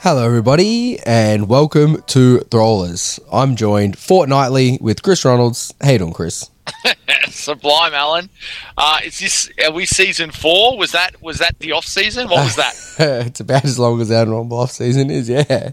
Hello, everybody, and welcome to Throwlers. I'm joined fortnightly with Chris Ronalds. How you doing, Chris? Sublime, Alan. Are we season 4? Was that the off season? What was that? It's about as long as our normal off season is, yeah.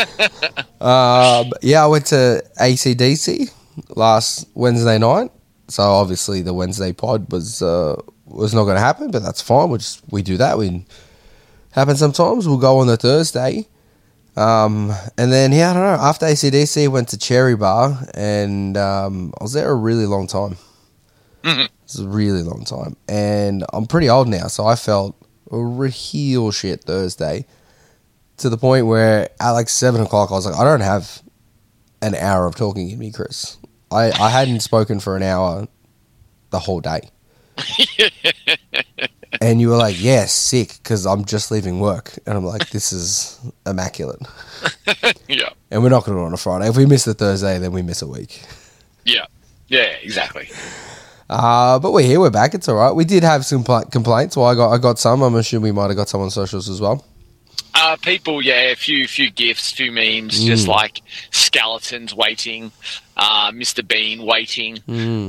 I went to ACDC last Wednesday night, so obviously the Wednesday pod was not going to happen, but that's fine. We do that. We happen sometimes. We'll go on the Thursday. And then, I don't know, after ACDC, went to Cherry Bar, and I was there a really long time. Mm-hmm. It was a really long time. And I'm pretty old now, so I felt real shit Thursday, to the point where at like 7 o'clock, I was like, I don't have an hour of talking in me, Chris. I hadn't spoken for an hour the whole day. And you were like, yeah, sick, because I'm just leaving work. And I'm like, this is immaculate. Yeah. And we're not going to do it on a Friday. If we miss the Thursday, then we miss a week. Yeah. Yeah, exactly. But we're here. We're back. It's all right. We did have some complaints. Well, I got some. I'm assuming we might have got some on socials as well. People, a few GIFs, few memes, just like skeletons waiting, Mr. Bean waiting,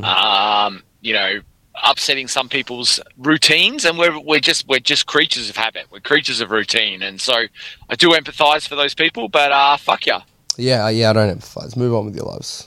upsetting some people's routines, and we're just creatures of habit. We're creatures of routine, and so I do empathise for those people. But fuck ya. Yeah, I don't empathise. Move on with your lives.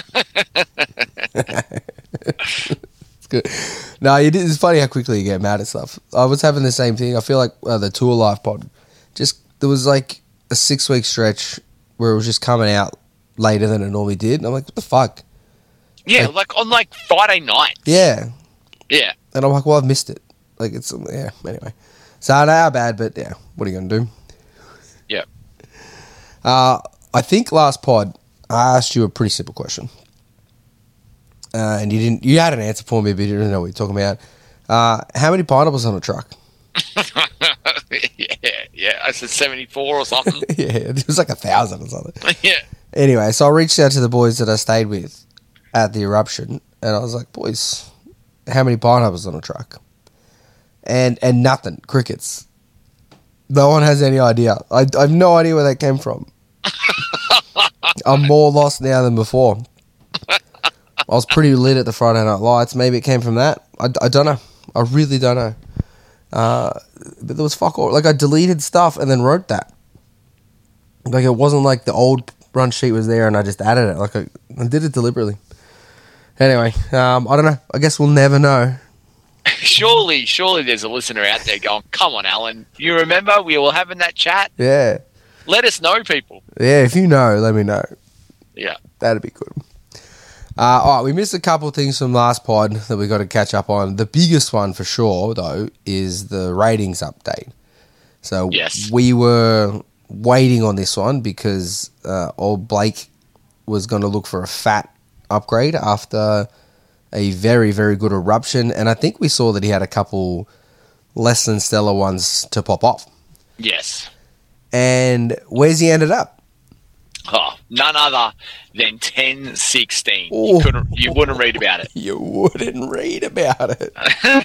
It's good. No, it's funny how quickly you get mad at stuff. I was having the same thing. I feel like the Tour Life pod, there was like a 6-week stretch where it was just coming out later than it normally did, and I'm like, what the fuck? Yeah, like on Friday nights. Yeah. Yeah. And I'm like, well, I've missed it. Like, anyway. So, I know how bad, but yeah, what are you going to do? Yeah. I think last pod, I asked you a pretty simple question. And you had an answer for me, but you didn't know what you're talking about. How many pineapples on a truck? Yeah. I said 74 or something. Yeah, it was like 1,000 or something. Yeah. Anyway, so I reached out to the boys that I stayed with at the eruption, and I was like, boys, how many pineapples on a truck? And nothing. Crickets. No one has any idea. I have no idea where that came from. I'm more lost now than before. I was pretty lit at the Friday Night Lights. Maybe it came from that. I don't know. I really don't know. But there was fuck all. Like, I deleted stuff and then wrote that. Like, it wasn't like the old run sheet was there and I just added it. Like, I did it deliberately. Anyway, I don't know. I guess we'll never know. Surely there's a listener out there going, come on, Alan. You remember we were having that chat? Yeah. Let us know, people. Yeah, if you know, let me know. Yeah. That'd be good. All right, we missed a couple of things from last pod that we got to catch up on. The biggest one for sure, though, is the ratings update. So yes. We were waiting on this one because old Blake was going to look for a fat upgrade after a very, very good eruption, and I think we saw that he had a couple less than stellar ones to pop off. Yes. And where's he ended up? Oh, none other than 10-16. Oh. You wouldn't read about it. You wouldn't read about it.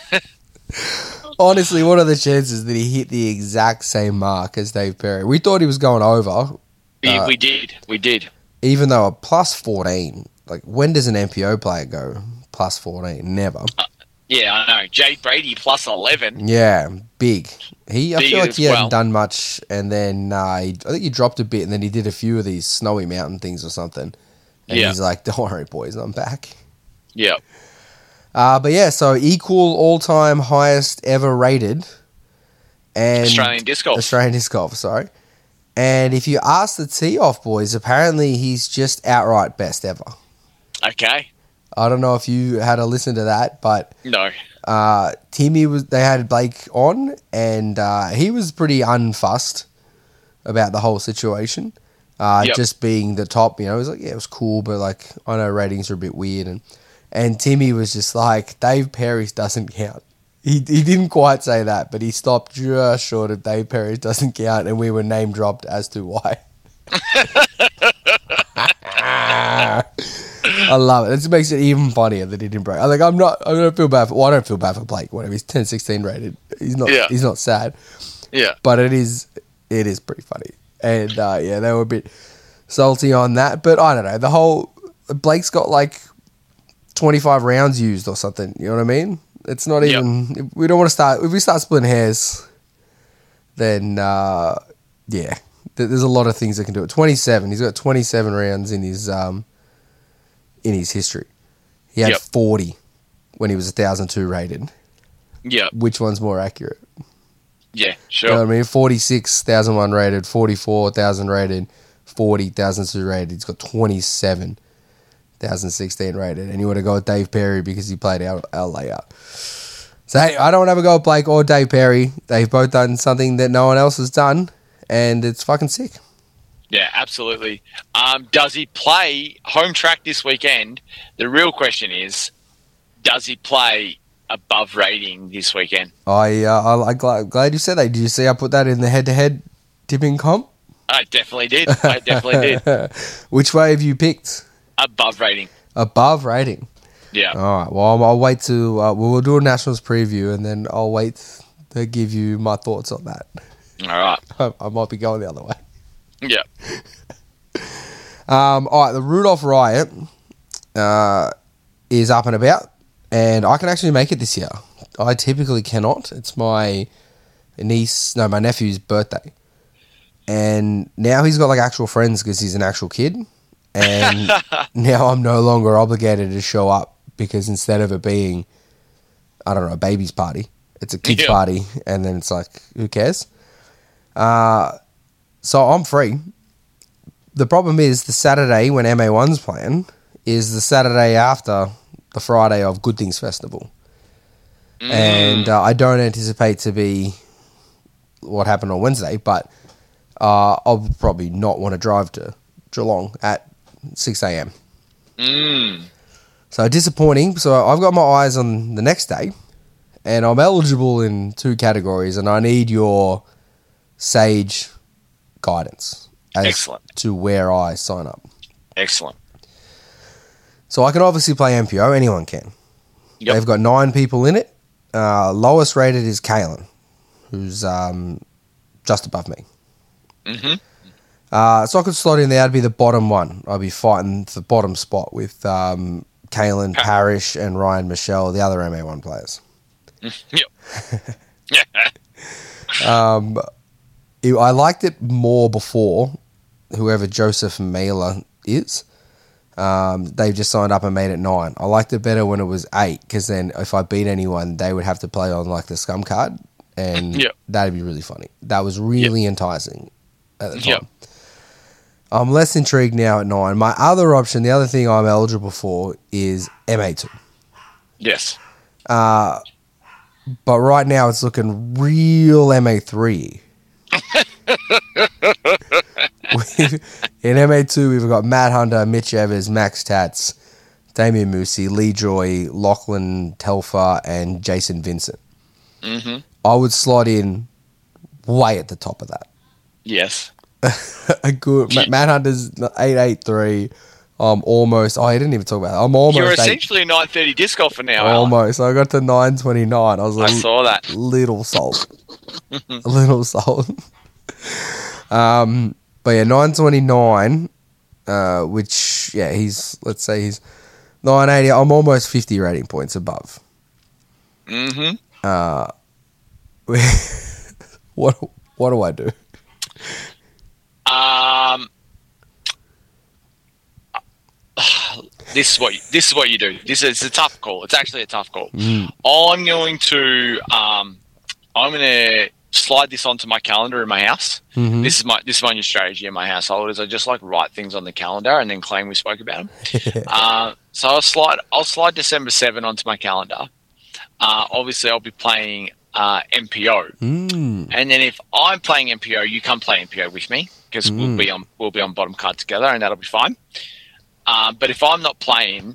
Honestly, what are the chances that he hit the exact same mark as Dave Perry? We thought he was going over. We did. Even though a plus 14, like, when does an MPO player go plus 14? Never. Yeah, I know. Jade Brady plus 11. Yeah, big. I feel like he hadn't done much, and then I think he dropped a bit, and then he did a few of these snowy mountain things or something. And he's like, don't worry, boys, I'm back. Yeah. But yeah, so equal all-time highest ever rated. And Australian Disc Golf, sorry. And if you ask the tee-off boys, apparently he's just outright best ever. Okay. I don't know if you had a listen to that, but no. Timmy they had Blake on, and he was pretty unfussed about the whole situation. Just being the top, he was like, yeah, it was cool, but like, I know ratings are a bit weird, and Timmy was just like, Dave Perry's doesn't count. He didn't quite say that, but he stopped just short of Dave Perry's doesn't count, and we were name dropped as to why. I love it. It makes it even funnier that he didn't break. I don't feel bad for. Well, I don't feel bad for Blake. Whatever, he's 10-16 rated. He's not. Yeah. He's not sad. Yeah. But it is pretty funny. And they were a bit salty on that. But I don't know. The whole Blake's got like 25 rounds used or something. You know what I mean? It's not even. We don't want to start. If we start splitting hairs, then there's a lot of things that can do it. 27. He's got 27 rounds in his history. He had 40 when he was 1,002 rated. Yeah. Which one's more accurate? Yeah, sure. You know what I mean? 46, 1,001 rated, 44, 1,000 rated, 40, 1,002 rated. He's got 27, 1,016 rated. And you want to go with Dave Perry because he played our layout. So, hey, I don't ever go with Blake or Dave Perry. They've both done something that no one else has done, and it's fucking sick. Yeah, absolutely. Does he play home track this weekend? The real question is, does he play above rating this weekend? I'm glad you said that. Did you see I put that in the head-to-head tipping comp? I definitely did. Which way have you picked? Above rating. Above rating. Yeah. All right. Well, I'll wait to. We'll do a Nationals preview, and then I'll wait to give you my thoughts on that. All right. I might be going the other way. Yeah. All right. The Rudolph Riot is up and about, and I can actually make it this year. I typically cannot. It's my nephew's birthday, and now he's got like actual friends because he's an actual kid. And now I'm no longer obligated to show up because instead of it being, I don't know, a baby's party, it's a kid's party, and then it's like, who cares? So I'm free. The problem is the Saturday when MA1's playing is the Saturday after the Friday of Good Things Festival. And I don't anticipate to be what happened on Wednesday, but I'll probably not want to drive to Geelong at 6 a.m. So disappointing. So I've got my eyes on the next day, and I'm eligible in 2 categories, and I need your sage guidance as to where I sign up. Excellent. So I can obviously play MPO. Anyone can. Yep. They've got 9 people in it. Lowest rated is Kalen, who's just above me. Mm-hmm. So I could slot in there. I'd be the bottom one. I'd be fighting for the bottom spot with Kalen Parrish and Ryan Michelle, the other MA1 players. Yep. I liked it more before, whoever Joseph Mailer is. They've just signed up and made it 9. I liked it better when it was 8, because then if I beat anyone, they would have to play on like the scum card, and that'd be really funny. That was really enticing at the time. I'm less intrigued now at 9. My other option, the other thing I'm eligible for, is MA2. Yes. But right now it's looking real MA3. In MA2, we've got Matt Hunter, Mitch Evers, Max Tats, Damien Moosey, Lee Joy, Lachlan Telfer, and Jason Vincent. Mm-hmm. I would slot in way at the top of that. Yes. A good Matt Hunter's 883. I'm almost. I didn't even talk about that. I'm almost. You're essentially a 930 disc golfer now. Almost. I got to 929. I saw that. Little salt. A little salt. But yeah, 929. Which let's say he's 980. I'm almost 50 rating points above. Mm-hmm. What do I do? This is what you do. It's a tough call. It's actually a tough call. I'm going to slide this onto my calendar in my house. Mm-hmm. This is my new strategy in my household. Is I just like write things on the calendar and then claim we spoke about them. So I'll slide December 7 onto my calendar. Obviously, I'll be playing MPO, and then if I'm playing MPO, you come play MPO with me because we'll be on bottom card together, and that'll be fine. But if I'm not playing,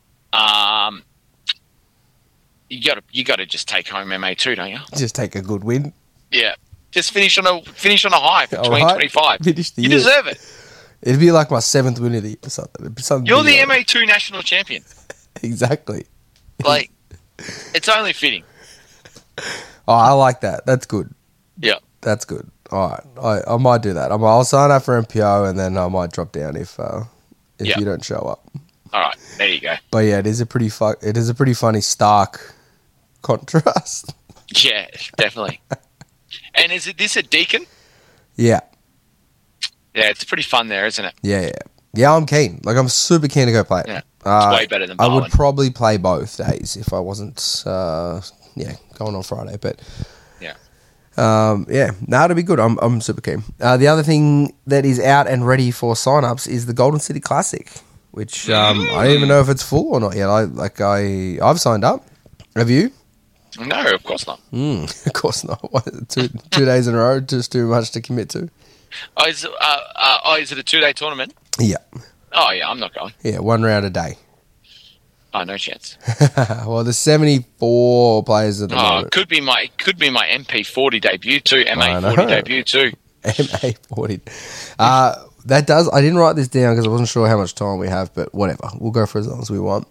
you got to just take home MA2, don't you? Just take a good win. Yeah, just finish on a high for 2025. You deserve it. It'd be like my 7th win of the year or something. You're the MA2 national champion. Exactly. Like, it's only fitting. Oh, I like that. That's good. Yeah. That's good. All right, I might do that. I'll sign up for MPO and then I might drop down if you don't show up. All right, there you go. But yeah, it is a pretty funny stark contrast. Yeah, definitely. And is this a Deacon? Yeah. Yeah, it's pretty fun there, isn't it? Yeah. I'm keen. Like, I'm super keen to go play it. Yeah, it's way better than I Barwon. would probably play both days if I wasn't, going on Friday. But yeah, it'll be good. I'm super keen. The other thing that is out and ready for sign-ups is the Golden City Classic, which I don't even know if it's full or not yet. I've signed up. Have you? No, of course not. Of course not. What, two days in a row, just too much to commit to. Is it a 2-day tournament? Yeah. Oh yeah, I'm not going. Yeah, 1 round a day. Oh, no chance. Well, there's 74 players at the moment. Could be my MP40 debut too, MA40 debut too. MA40. That does. I didn't write this down because I wasn't sure how much time we have, but whatever. We'll go for as long as we want.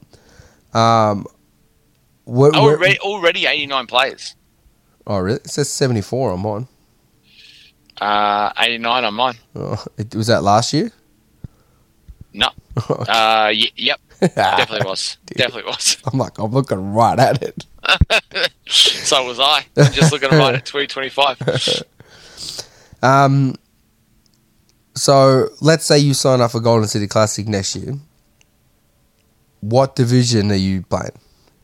Already 89 players. Oh, really? It says 74 on mine. 89 on mine. Oh, was that last year? No. Yep. Definitely was. Definitely was. I'm looking right at it. So was I. I'm just looking right at 2025. So let's say you sign up for Golden City Classic next year. What division are you playing?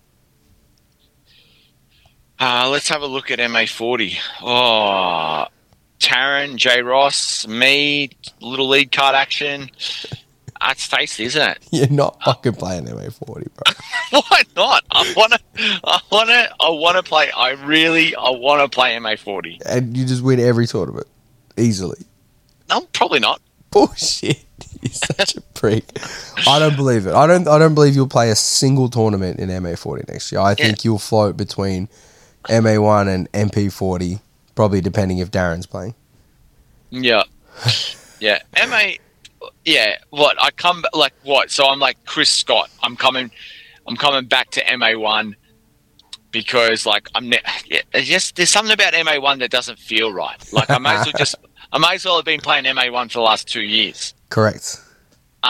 Let's have a look at MA40. Oh, Taryn, J. Ross, me, little lead card action. That's tasty, isn't it? You're not fucking playing MA40, bro. Why not? I want to play. I want to play MA40. And you just win every tournament easily. No, probably not. Bullshit. You're such a prick. I don't believe it. I don't believe you'll play a single tournament in MA40 next year. I think you'll float between MA1 and MP40, probably depending if Darren's playing. Yeah. Yeah. Yeah. What? So I'm like Chris Scott. I'm coming back to MA1 because there's something about MA1 that doesn't feel right. Like I may as well have been playing MA1 for the last 2 years. Correct. I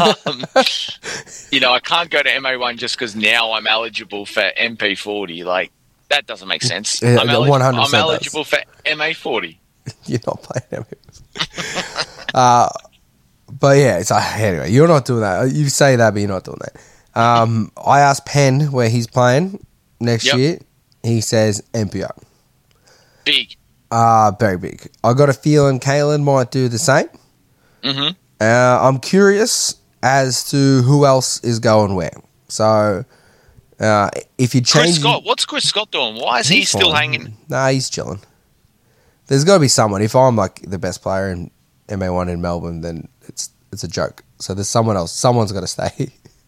can't go to MA1 just because now I'm eligible for MP40. Like, that doesn't make sense. Yeah, I'm eligible for MA40. You're not playing MA40. But yeah, it's anyway, you're not doing that. You say that, but you're not doing that. I asked Penn where he's playing next year. He says MPO. Big. Very big. I got a feeling Kalen might do the same. Mm-hmm. I'm curious as to who else is going where. So, if you change... Chris Scott. What's Chris Scott doing? Why is he still hanging? Nah, he's chilling. There's got to be someone. If I'm like the best player in MA1 in Melbourne, then it's a joke. So there's someone else. Someone's got to stay.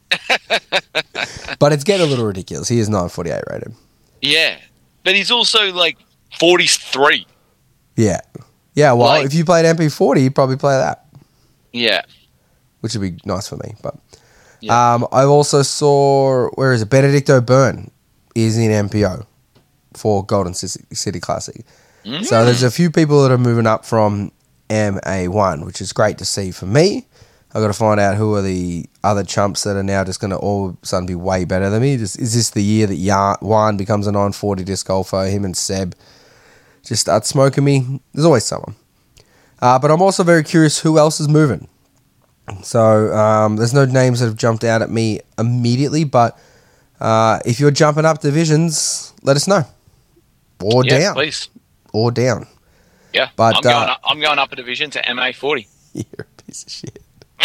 But it's getting a little ridiculous. He is 948 rated. Yeah. But he's also like 43. Yeah. Yeah, well, if you played MP40, you'd probably play that. Yeah. Which would be nice for me. But I also saw, where is it? Benedicto Byrne is in MPO for Golden City Classic. Mm-hmm. So there's a few people that are moving up from MA1, which is great to see for me. I've got to find out who are the other chumps that are now just going to all of a sudden be way better than me. Is this the year that Juan becomes a 940 disc golfer? Him and Seb just start smoking me? There's always someone. But I'm also very curious who else is moving. So there's no names that have jumped out at me immediately, but if you're jumping up divisions, let us know. Or down. Please. Or down. Yeah, but I'm going up a division to MA40. You're a piece of shit.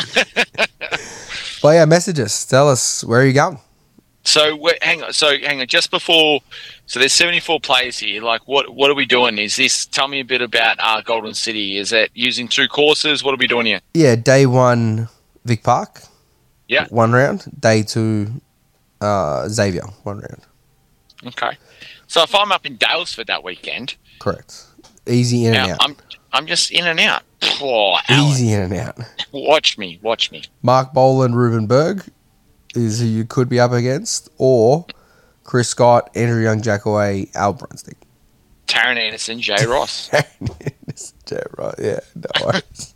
But yeah, message us. Tell us, where are you going? So hang on. Just before, so there's 74 players here. Like, what are we doing? Tell me a bit about Golden City. Is it using 2 courses? What are we doing here? Yeah, day 1, Vic Park. Yeah. 1 round. Day 2, Xavier. 1 round. Okay. So if I'm up in Daylesford that weekend. Correct. Easy in and out. I'm just in and out. Oh, easy in and out. Watch me. Mark Boland, Ruben Berg is who you could be up against, or Chris Scott, Andrew Young, Jackaway, Al Brunswick. Taron Anderson, Jay Ross. Yeah, no worries.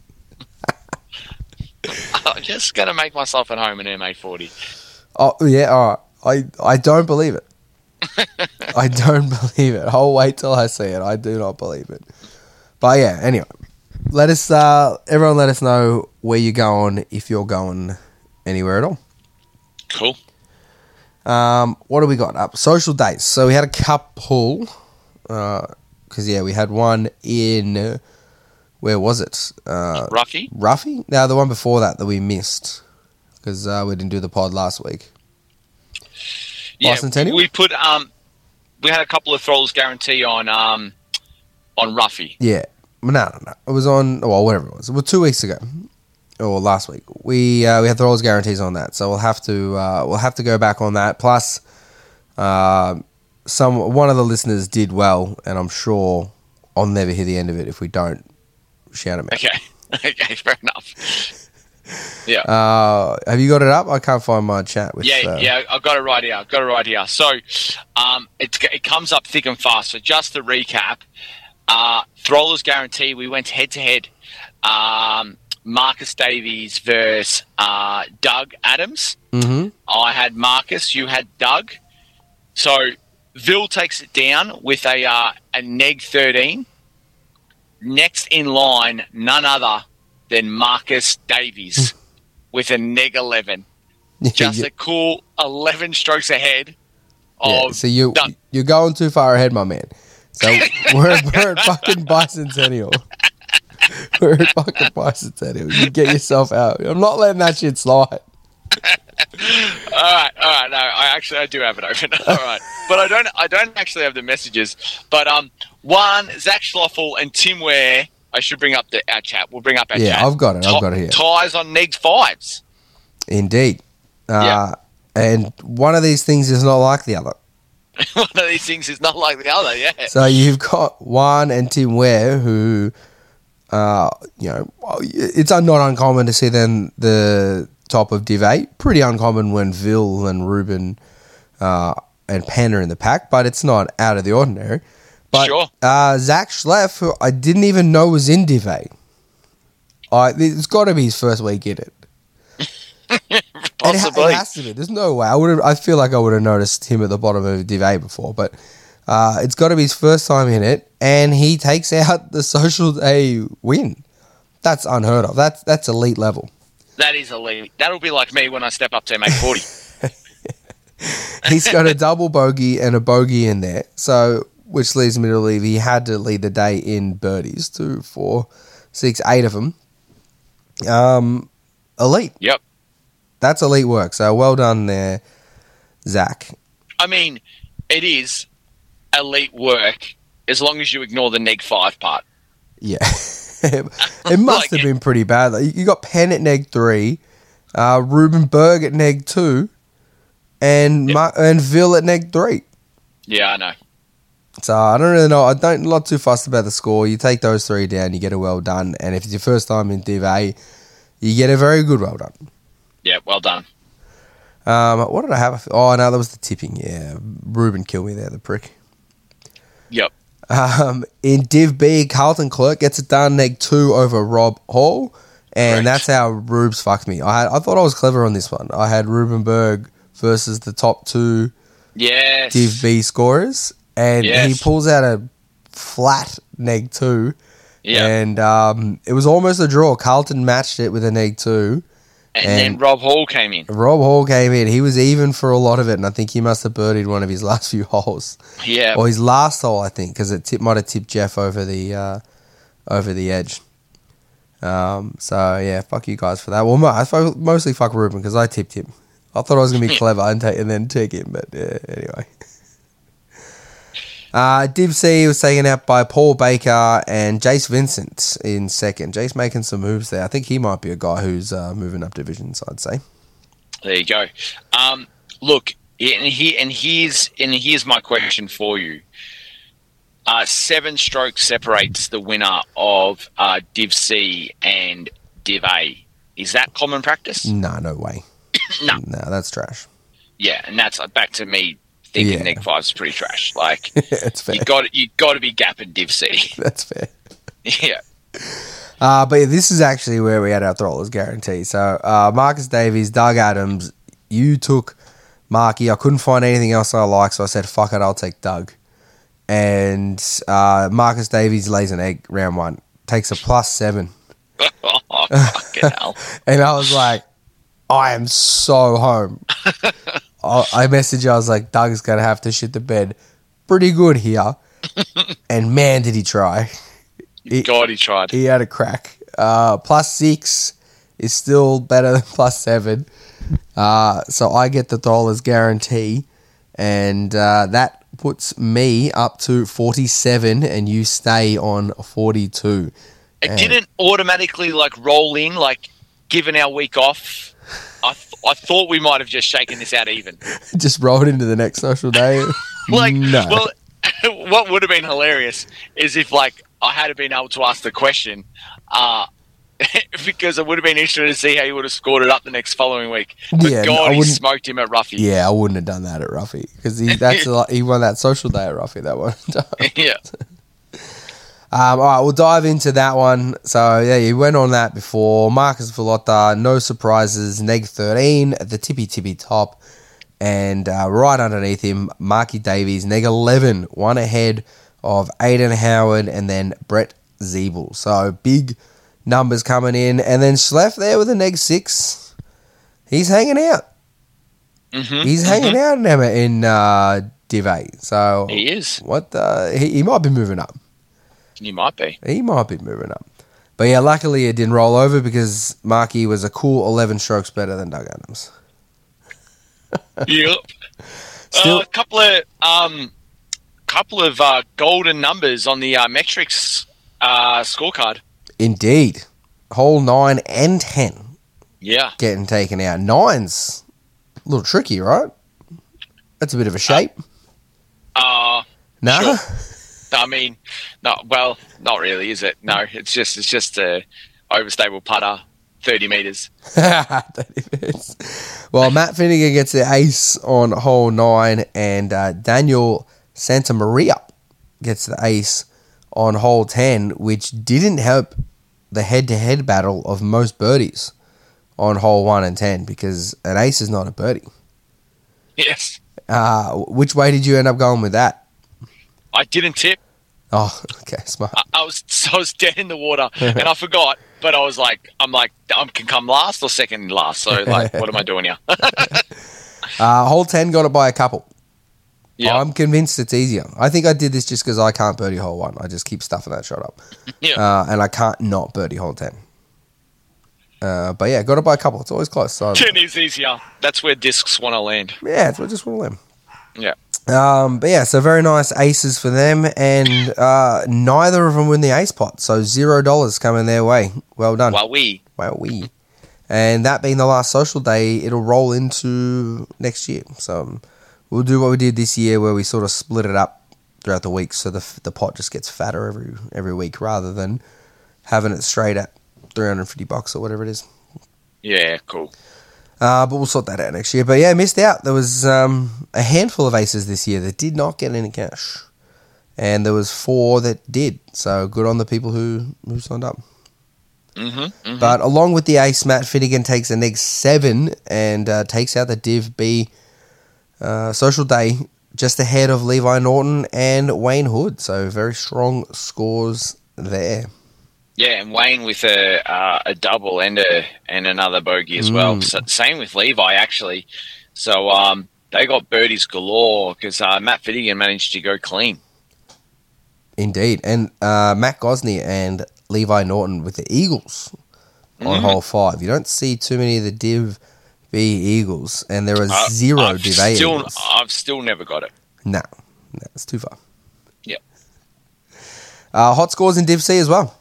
I'm just going to make myself at home in MA40. Oh, yeah, all right. I don't believe it. I don't believe it. I'll wait till I see it. I do not believe it. But yeah, anyway. Everyone let us know where you're going, if you're going anywhere at all. Cool. What do we got up? Social dates. So we had a couple, because we had one in, where was it? Ruffy? Ruffy? No, the one before that we missed, because we didn't do the pod last week. Yeah, Bicentennial? we put, we had a couple of Thrallers guarantee on Ruffy. Yeah. No. It was on, well, whatever it was. It was 2 weeks ago. Or last week. We had the Rolls guarantees on that. So we'll have to go back on that. Plus, one of the listeners did well, and I'm sure I'll never hear the end of it if we don't shout him out. Okay, fair enough. Yeah. Have you got it up? I can't find my chat. Yeah, I've got it right here. So, it comes up thick and fast. So just to recap, Thrallers guarantee, we went head to head. Marcus Davies versus Doug Adams. Mm-hmm. I had Marcus, you had Doug. So Vil takes it down with a neg 13. Next in line, none other than Marcus Davies with a neg 11. Just a cool 11 strokes ahead of so you're going too far ahead, my man. So we're at fucking Bicentennial. We're at fucking Bicentennial. You get yourself out. I'm not letting that shit slide. All right. No, I do have it open. All right, but I don't actually have the messages. But one, Zach Schloffel and Tim Ware. I should bring up our chat. We'll bring up our chat. Yeah, I've got it here. Ties on neg 5s. Indeed. And one of these things is not like the other. One of these things is not like the other. Yeah. So you've got Juan and Tim Ware who. It's not uncommon to see them the top of Div 8. Pretty uncommon when Vil and Ruben and Penn are in the pack, but it's not out of the ordinary. But sure. Zach Schleff, who I didn't even know was in Div 8. It's got to be his first week in it. Possibly. It has to be. There's no way. I feel like I would have noticed him at the bottom of Div 8 before, but it's got to be his first time in it, and he takes out the Social Day win. That's unheard of. That's elite level. That is elite. That'll be like me when I step up to MA40. He's got a double bogey and a bogey in there, so which leads me to believe he had to lead the day in birdies. 2, 4, 6, 8 of them. Elite. Yep. That's elite work. So well done there, Zach. I mean, it is elite work as long as you ignore the neg 5 part. Yeah. It must have been pretty bad. You got Penn at neg 3, Ruben Berg at neg 2, and Vil at neg 3. Yeah, I know. So I don't really know. I'm not too fussed about the score. You take those 3 down, you get a well done. And if it's your first time in Div A, you get a very good well done. Yeah, well done. What did I have? Oh, no, that was the tipping. Yeah, Ruben killed me there, the prick. Yep. In Div B, Carlton Clerk gets it done, neg 2 over Rob Hall. And That's how Rubes fucked me. I thought I was clever on this one. I had Ruben Berg versus the top 2 Div B scorers. And he pulls out a flat neg 2. Yeah. And it was almost a draw. Carlton matched it with a neg 2. And then Rob Hall came in. He was even for a lot of it, and I think he must have birdied one of his last few holes. Yeah. Or his last hole, I think, because it might have tipped Jeff over the edge. So, yeah, fuck you guys for that. Well, I mostly fuck Ruben because I tipped him. I thought I was going to be clever and then take him, but anyway. Div C was taken out by Paul Baker and Jace Vincent in second. Jace making some moves there. I think he might be a guy who's moving up divisions, I'd say. There you go. Look, here's my question for you. 7 strokes separates the winner of Div C and Div A. Is that common practice? No way. No, that's trash. Yeah, and that's back to me thinking Yeah. neg 5's pretty trash. Like, That's fair. you got to be gapping Div C. That's fair. Yeah. But yeah, this is actually where we had our throwers guarantee. So Marcus Davies, Doug Adams, you took Marky. I couldn't find anything else I like, so I said, fuck it, I'll take Doug. And Marcus Davies lays an egg round 1. Takes a +7. Oh, fucking hell. And I was like, I am so home. I messaged you, I was like, Doug's going to have to shit the bed pretty good here. And man, did he try. God, he tried. He had a crack. +6 is still better than +7. So I get the dollars guarantee. And that puts me up to 47 and you stay on 42. It didn't automatically like roll in, like given our week off. I thought we might have just shaken this out even. Just rolled into the next social day. Like, no. well, what would have been hilarious is if like I had been able to ask the question, because I would have been interested to see how he would have scored it up the next following week. But Yeah, God, I he wouldn't- smoked him at Ruffy. Yeah, I wouldn't have done that at Ruffy because he won that social day at Ruffy that one time. Yeah. All right, we'll dive into that one. So, yeah, you went on that before. Marcus Valotta, no surprises, neg 13 at the tippy top. And right underneath him, Marky Davies, neg 11, one ahead of Aiden Howard and then Brett Zeeble. So, big numbers coming in. And then Schleff there with a neg 6. He's hanging out. He's hanging out in Div 8. So, He is. He might be moving up. You might be. He might be moving up. But yeah, luckily it didn't roll over because Marky was a cool 11 strokes better than Doug Adams. Yep. Still- A couple of golden numbers on the metrics scorecard. Indeed. Hole 9 and 10 Yeah. getting taken out. 9's a little tricky, right? That's a bit of a shape. Sure. No? I mean, no. Well, not really, is it? No, it's just a overstable putter, 30 meters. Well, Matt Finnegan gets the ace on hole 9 and Daniel Santamaria gets the ace on hole 10, which didn't help the head-to-head battle of most birdies on hole 1 and 10 because an ace is not a birdie. Yes. Which way did you end up going with that? I didn't tip. Oh, okay, smart. I was dead in the water, and I forgot. But I can come last or second last. So like, what am I doing here? Hole 10 got it by a couple. Yeah. I'm convinced it's easier. I think I did this just because I can't birdie hole 1. I just keep stuffing that shot up. Yeah. And I can't not birdie hole 10. But yeah, got it by a couple. It's always close. So 10 is easier. That's where discs want to land. yeah, it's just one of them. Yeah. But yeah, so very nice aces for them, and neither of them win the ace pot, so $0 coming their way. Well done. Well, we. And that being the last social day, it'll roll into next year. So we'll do what we did this year, where we sort of split it up throughout the week, so the pot just gets fatter every week, rather than having it straight at $350 or whatever it is. Yeah, cool. But we'll sort that out next year. But yeah, missed out. There was a handful of aces this year that did not get any cash. And there was 4 that did. So good on the people who signed up. But along with the ace, Matt Finnegan takes a neg 7 and takes out the Div B social day just ahead of Levi Norton and Wayne Hood. So very strong scores there. Yeah, and Wayne with a double and another bogey as well. So, same with Levi, actually. So they got birdies galore because Matt Finnegan managed to go clean. Indeed. And Matt Gosney and Levi Norton with the Eagles on hole 5. You don't see too many of the Div B Eagles, and there are 0 Div A Eagles. I've still never got it. No, it's too far. Yeah. Hot scores in Div C as well.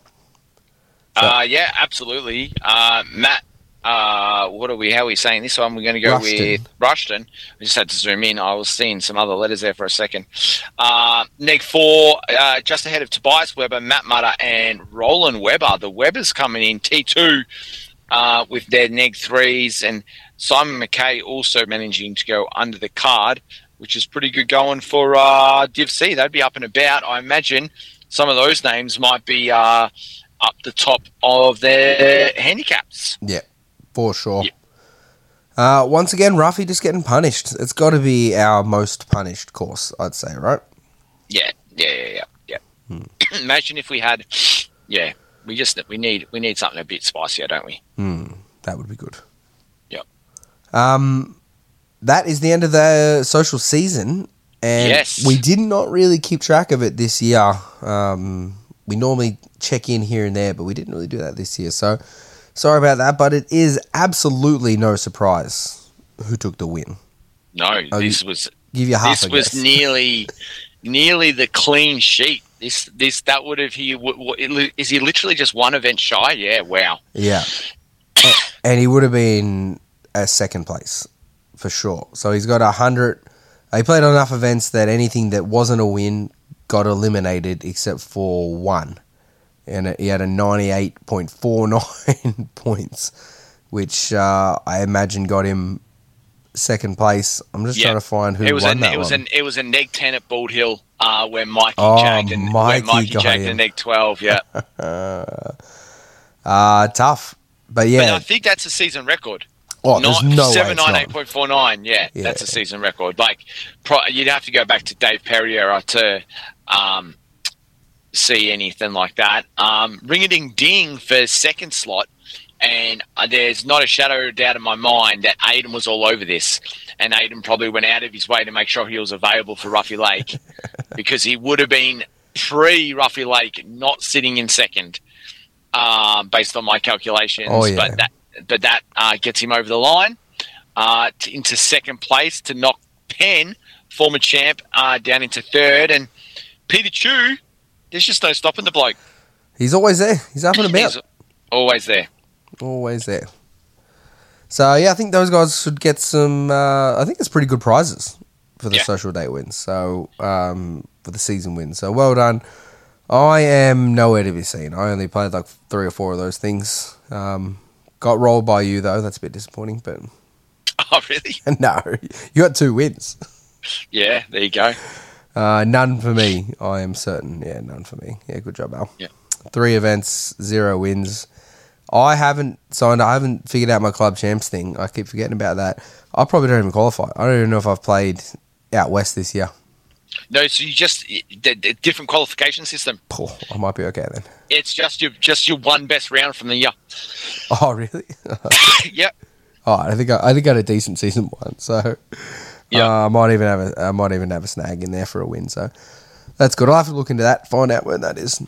Yeah, absolutely. Matt, what are we? How are we saying this one? We're going to go with Rushton. I just had to zoom in. I was seeing some other letters there for a second. Neg 4, just ahead of Tobias Weber, Matt Mutter, and Roland Weber. The Webers coming in T2 with their neg 3s, and Simon McKay also managing to go under the card which is pretty good going for Div C. They'd be up and about. I imagine some of those names might be up the top of their handicaps. Yeah, for sure. Yeah. Once again, Ruffy just getting punished. It's got to be our most punished course, I'd say, right? Yeah. Imagine if we had, we need something a bit spicier, don't we? That would be good. Yep. That is the end of the social season, and we did not really keep track of it this year. We normally check in here and there, but we didn't really do that this year, so sorry about that, but it is absolutely no surprise who took the win. No, this was nearly the clean sheet. That would have is he literally just one event shy? Yeah, wow. Yeah, and he would have been a second place for sure. So he's got 100. He played on enough events that anything that wasn't a win got eliminated except for one, and he had a 98.49 points, which I imagine got him second place. I'm just trying to find who won that one. It was a neg 10 at Bald Hill where Mikey jacked a neg 12. Yeah, tough, but yeah. But I think that's a season record. Oh, there's no way 798.49. Yeah, that's a season record. Like, you'd have to go back to Dave Perry era to see anything like that. Ring-a-ding-ding for second slot, and there's not a shadow of doubt in my mind that Aiden was all over this, and Aiden probably went out of his way to make sure he was available for Ruffy Lake because he would have been pre-Ruffy Lake not sitting in second based on my calculations. Oh, yeah. But that gets him over the line into second place to knock Penn, former champ, down into third. And Peter Chu, there's just no stopping the bloke. He's always there. He's up and about. He's always there. Always there. So, yeah, I think those guys should get some... I think it's pretty good prizes for the social day wins. So, for the season wins. So, well done. I am nowhere to be seen. I only played like 3 or 4 of those things. Got rolled by you, though. That's a bit disappointing, but... Oh, really? No. You got 2 wins. Yeah, there you go. None for me, I am certain. Yeah, none for me. Yeah, good job, Al. Yeah. 3 events, 0 wins. I haven't figured out my club champs thing. I keep forgetting about that. I probably don't even qualify. I don't even know if I've played out west this year. No, so you just the different qualification system. Oh, I might be okay then. It's just your one best round from the year. Oh, really? Yep. Oh, I think I had a decent season 1, so I might even have a snag in there for a win. So that's good. I'll have to look into that, find out where that is.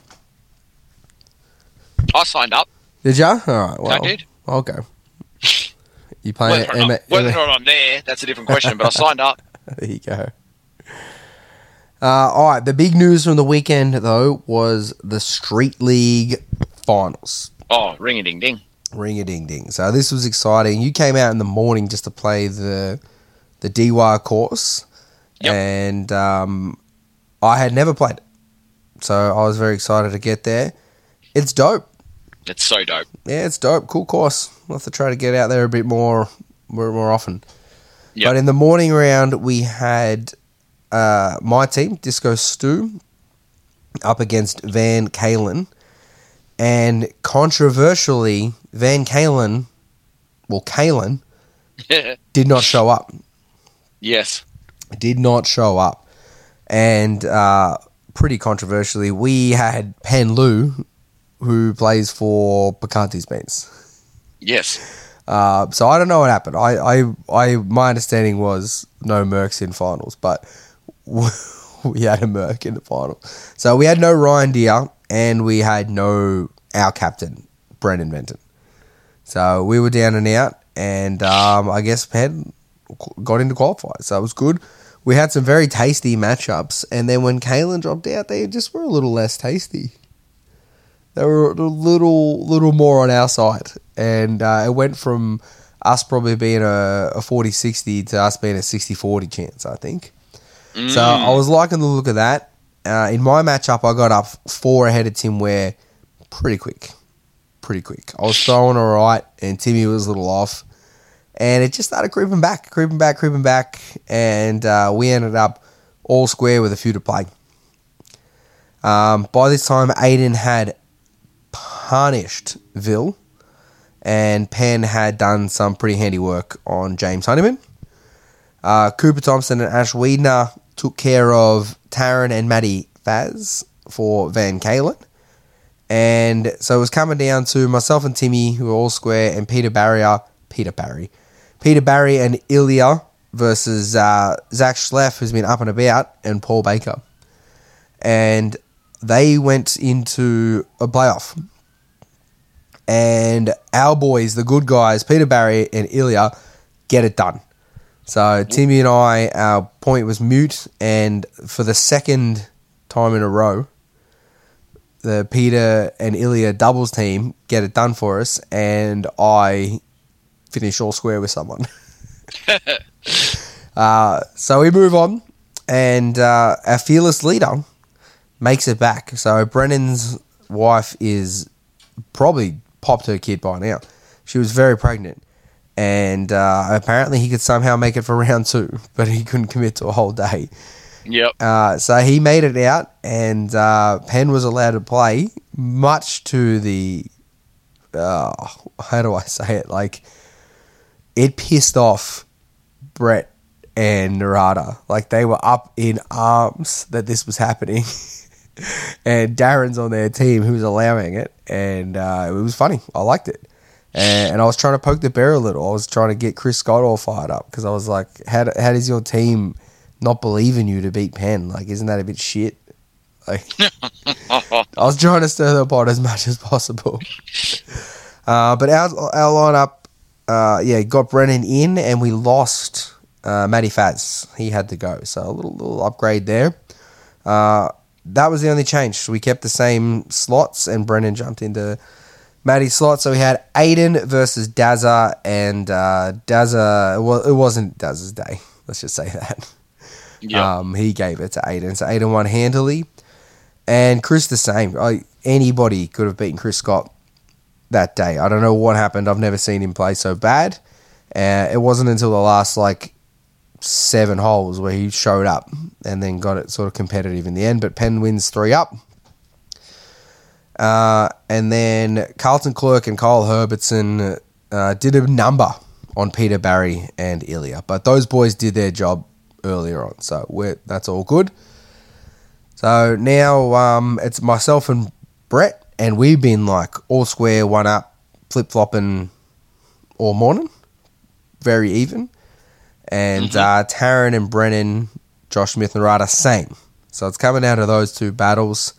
I signed up. Did you? All right. Well, I did. I'll go. You playing whether or not I'm there, that's a different question. But I signed up. There you go. All right, the big news from the weekend, though, was the Street League finals. Oh, ring-a-ding-ding. Ring-a-ding-ding. So this was exciting. You came out in the morning just to play the DY course, and I had never played it. So I was very excited to get there. It's dope. It's so dope. Yeah, it's dope. Cool course. We'll have to try to get out there a bit more often. Yep. But in the morning round, we had... my team, Disco Stu, up against Van Kalen. And controversially, Van Kalen, Kalen, did not show up. Yes. Did not show up. And pretty controversially, we had Pen Lu, who plays for Bacante's Beans. Yes. So I don't know what happened. My understanding was no Mercs in finals, but... we had a Merc in the final. So we had no Ryan Deere and we had no our captain, Brendan Benton. So we were down and out, and I guess Penn got into qualifiers. So it was good. We had some very tasty matchups, and then when Kalen dropped out, they just were a little less tasty. They were a little more on our side, and it went from us probably being a 40-60 to us being a 60-40 chance, I think. So I was liking the look of that. In my matchup, I got up 4 ahead of Tim Ware pretty quick. I was throwing all right, and Timmy was a little off. And it just started creeping back, and we ended up all square with a few to play. By this time, Aiden had punished Vil, and Penn had done some pretty handy work on James Honeyman. Cooper Thompson and Ash Wiedner took care of Taryn and Maddie Faz for Van Kalen. And so it was coming down to myself and Timmy, who were all square, and Peter Barry and Ilya versus Zach Schleff, who's been up and about, and Paul Baker. And they went into a playoff. And our boys, the good guys, Peter Barry and Ilya, get it done. So Timmy and I, our point was mute, and for the second time in a row, the Peter and Ilya doubles team get it done for us, and I finish all square with someone. So we move on, and our fearless leader makes it back. So Brennan's wife is probably popped her kid by now. She was very pregnant. And apparently he could somehow make it for round 2, but he couldn't commit to a whole day. Yep. So he made it out, and Penn was allowed to play, much to the... how do I say it? Like, it pissed off Brett and Narada. Like, they were up in arms that this was happening. And Darren's on their team who was allowing it, and it was funny. I liked it. And I was trying to poke the bear a little. I was trying to get Chris Scott all fired up, because I was like, how does your team not believe in you to beat Penn? Like, isn't that a bit shit? Like, I was trying to stir the pot as much as possible. But our lineup, got Brennan in, and we lost Matty Faz. He had to go. So a little upgrade there. That was the only change. We kept the same slots, and Brennan jumped into Matty's slot. So we had Aiden versus Dazza, and Dazza, well, it wasn't Dazza's day. Let's just say that. Yep. He gave it to Aiden. So Aiden won handily. And Chris the same. Anybody could have beaten Chris Scott that day. I don't know what happened. I've never seen him play so bad. It wasn't until the last, 7 holes where he showed up and then got it sort of competitive in the end. But Penn wins 3 up. And then Carlton Clerk and Kyle Herbertson did a number on Peter Barry and Ilya. But those boys did their job earlier on. So that's all good. So now it's myself and Brett, and we've been all square, 1 up, flip-flopping all morning. Very even. And Taryn and Brennan, Josh Smith and Rada, same. So it's coming out of those 2 battles.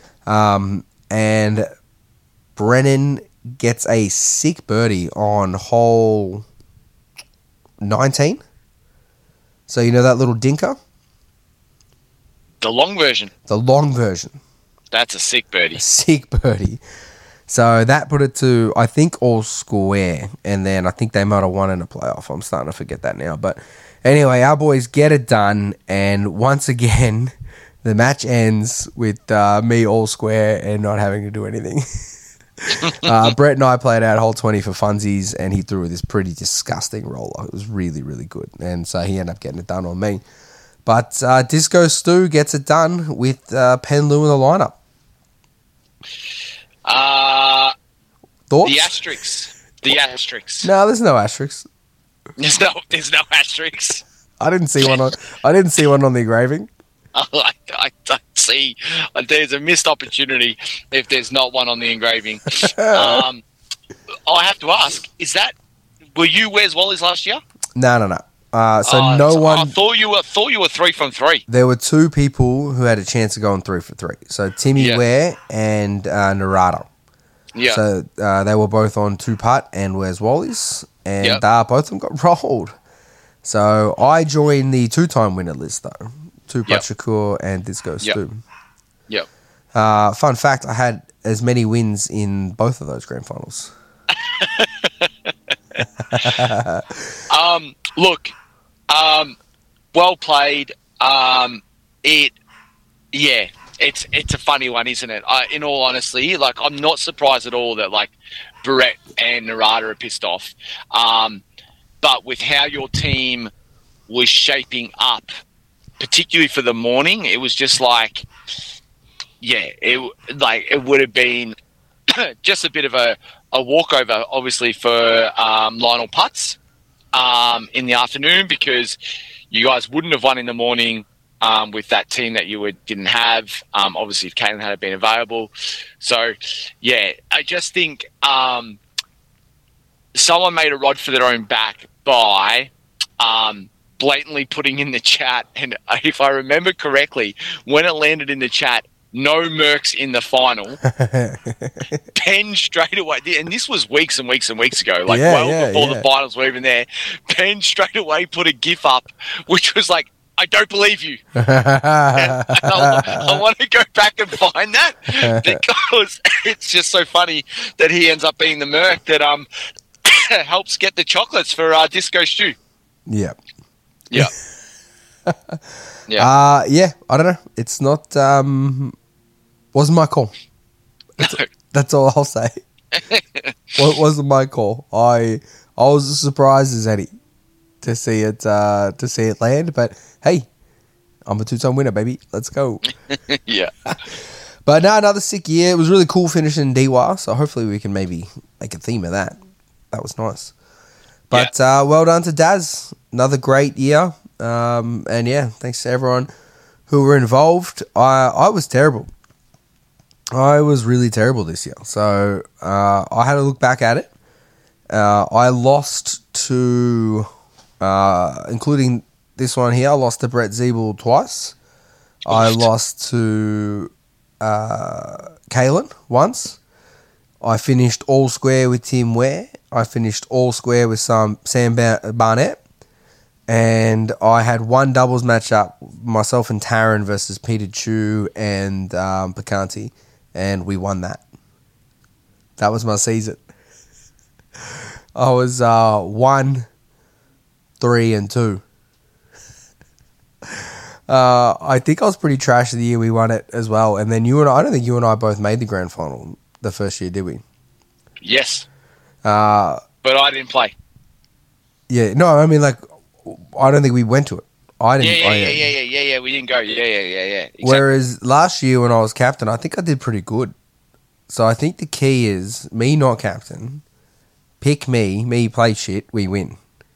And Brennan gets a sick birdie on hole 19. So you know that little dinker? The long version. The long version. That's a sick birdie. A sick birdie. So that put it to, I think, all square. And then I think they might have won in a playoff. I'm starting to forget that now. But anyway, our boys get it done. And once again, the match ends with me all square and not having to do anything. Brett and I played out hole 20 for funsies, and he threw this pretty disgusting roller. It was really, really good. And so he ended up getting it done on me. But Disco Stu gets it done with Penn Lou in the lineup. Thoughts? The asterisks. No, there's no asterisks. There's no asterisks. I didn't see one on the engraving. I see. There's a missed opportunity if there's not one on the engraving. I have to ask: were you Where's Wally's last year? No. No one. I thought you were 3 from 3. There were 2 people who had a chance of going 3 for 3. So Timmy Ware and Narada. Yeah. So they were both on 2-putt and Where's Wally's, and both of them got rolled. So I joined the 2-time winner list though. 2-putt Shakur and Disco Stu. Yep. Fun fact: I had as many wins in both of those grand finals. Look, well played. It's a funny one, isn't it? In all honesty, I'm not surprised at all that Barrett and Narada are pissed off. but with how your team was shaping up, particularly for the morning, it was just like, it would have been just a bit of a walkover, obviously, for Lionel Putz in the afternoon, because you guys wouldn't have won in the morning with that team that you didn't have. Obviously, if Caitlin had been available. So, yeah, I just think someone made a rod for their own back by blatantly putting in the chat, and if I remember correctly, when it landed in the chat, no Mercs in the final. Penn straight away, and this was weeks and weeks and weeks ago, before the finals were even there. Penn straight away put a GIF up, which was like, I don't believe you. And I want to go back and find that, because it's just so funny that he ends up being the Merc that helps get the chocolates for Disco Stew. Yeah. Yeah. I don't know. It's not wasn't my call. That's all I'll say. Well, it wasn't my call. I was as surprised as any to see it land, but hey, I'm a 2-time winner, baby. Let's go. Yeah. But no, another sick year. It was really cool finishing DWA, so hopefully we can maybe make a theme of that. That was nice. But well done to Daz. Another great year. And yeah, thanks to everyone who were involved. I was terrible. I was really terrible this year. So I had to look back at it. I lost to, including this one here, I lost to Brett Zeeble twice. I lost to Kalen once. I finished all square with Tim Ware. I finished all square with Sam Barnett. And I had one doubles matchup, myself and Taryn versus Peter Chu and Picanti, and we won that. That was my season. I was 1, 3, and 2. I think I was pretty trash the year we won it as well. And then I don't think you and I both made the grand final the first year, did we? Yes. But I didn't play. Yeah, no, I mean, I don't think we went to it. I didn't. Yeah. We didn't go. Yeah. Exactly. Whereas last year when I was captain, I think I did pretty good. So I think the key is me not captain. Pick me play shit, we win.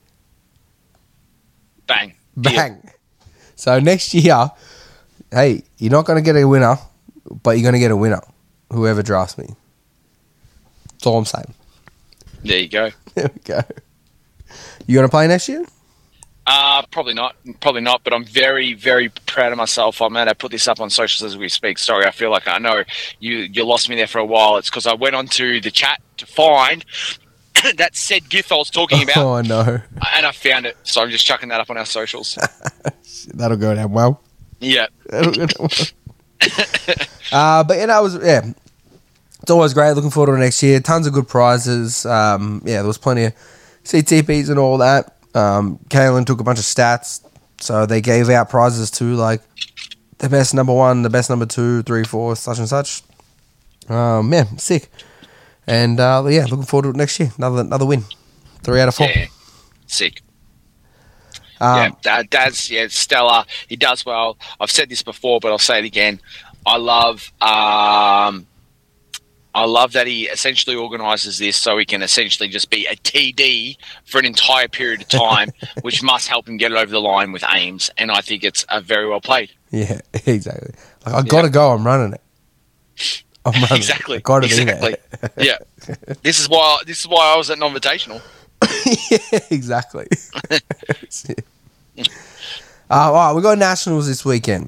Bang. So next year, hey, you're not going to get a winner, but you're going to get a winner. Whoever drafts me. That's all I'm saying. There you go. There we go. You going to play next year? Probably not, but I'm very, very proud of myself. I'm going to put this up on socials as we speak. Sorry, I feel like I know you lost me there for a while. It's because I went onto the chat to find that said GIF I was talking about. Oh, no. And I found it, so I'm just chucking that up on our socials. That'll go down well. Yeah. That'll go down well. But, it's always great. Looking forward to next year. Tons of good prizes. There was plenty of CTPs and all that. Kaylin took a bunch of stats, so they gave out prizes to the best number 1, the best number 2, 3, 4, such and such. Sick. And looking forward to it next year. Another win, 3 out of 4. Yeah, sick. Dad's stellar. He does well. I've said this before, but I'll say it again. I love that he essentially organises this so he can essentially just be a TD for an entire period of time, which must help him get it over the line with aims. And I think it's very well played. Yeah, exactly. I got to go. I'm running it. Exactly. I got to be there. Yeah. This is why I was at non-invitational. Yeah, exactly. All right, we got nationals this weekend.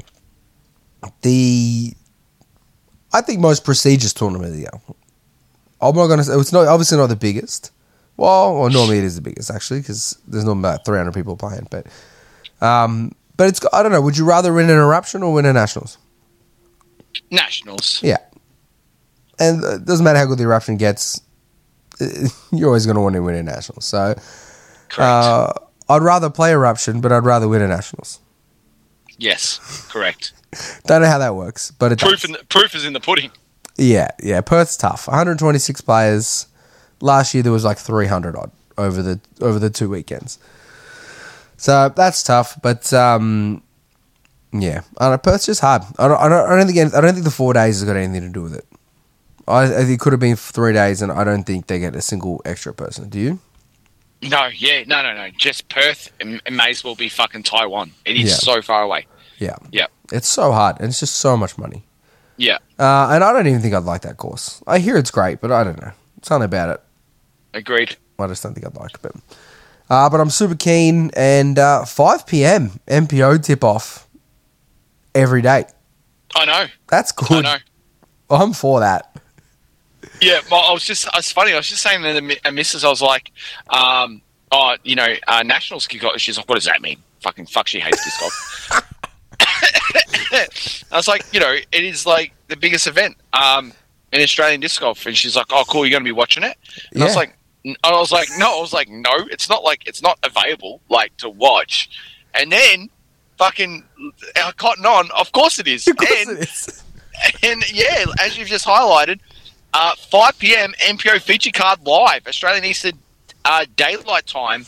I think most prestigious tournament of the year. I'm not going to say it's not obviously not the biggest. Well, normally it is the biggest actually because there's not about 300 people playing. But it's I don't know. Would you rather win an eruption or win a nationals? Nationals. Yeah, and it doesn't matter how good the eruption gets. You're always going to want to win a nationals. So, correct. I'd rather play eruption, but I'd rather win a nationals. Yes, correct. Don't know how that works, but it proof is in the pudding. Yeah. Perth's tough. 126 players. Last year there was 300 odd over the 2 weekends. So that's tough, but yeah, I don't know, Perth's just hard. I don't think the 4 days has got anything to do with it. I think it could have been 3 days, and I don't think they get a single extra person. Do you? No. Just Perth. It may as well be fucking Taiwan. It is so far away. Yeah. Yeah. It's so hard, and it's just so much money. Yeah. And I don't even think I'd like that course. I hear it's great, but I don't know. Something about it. Agreed. I just don't think I'd like it. But I'm super keen, and 5 p.m. MPO tip-off every day. I know. That's good. I know. I'm for that. Yeah, it's funny. I was just saying to the missus, I was like, Nationals kick off. She's like, what does that mean? Fuck, she hates disc golf. I was like, it is like the biggest event in Australian disc golf. And she's like, oh, cool, you're going to be watching it? And I was like, no, it's not like, it's not available, like, to watch. And then, fucking, Cotton On, of course it is. Of course it is. And, yeah, as you've just highlighted, 5 p.m. MPO feature card live, Australian Eastern Daylight Time.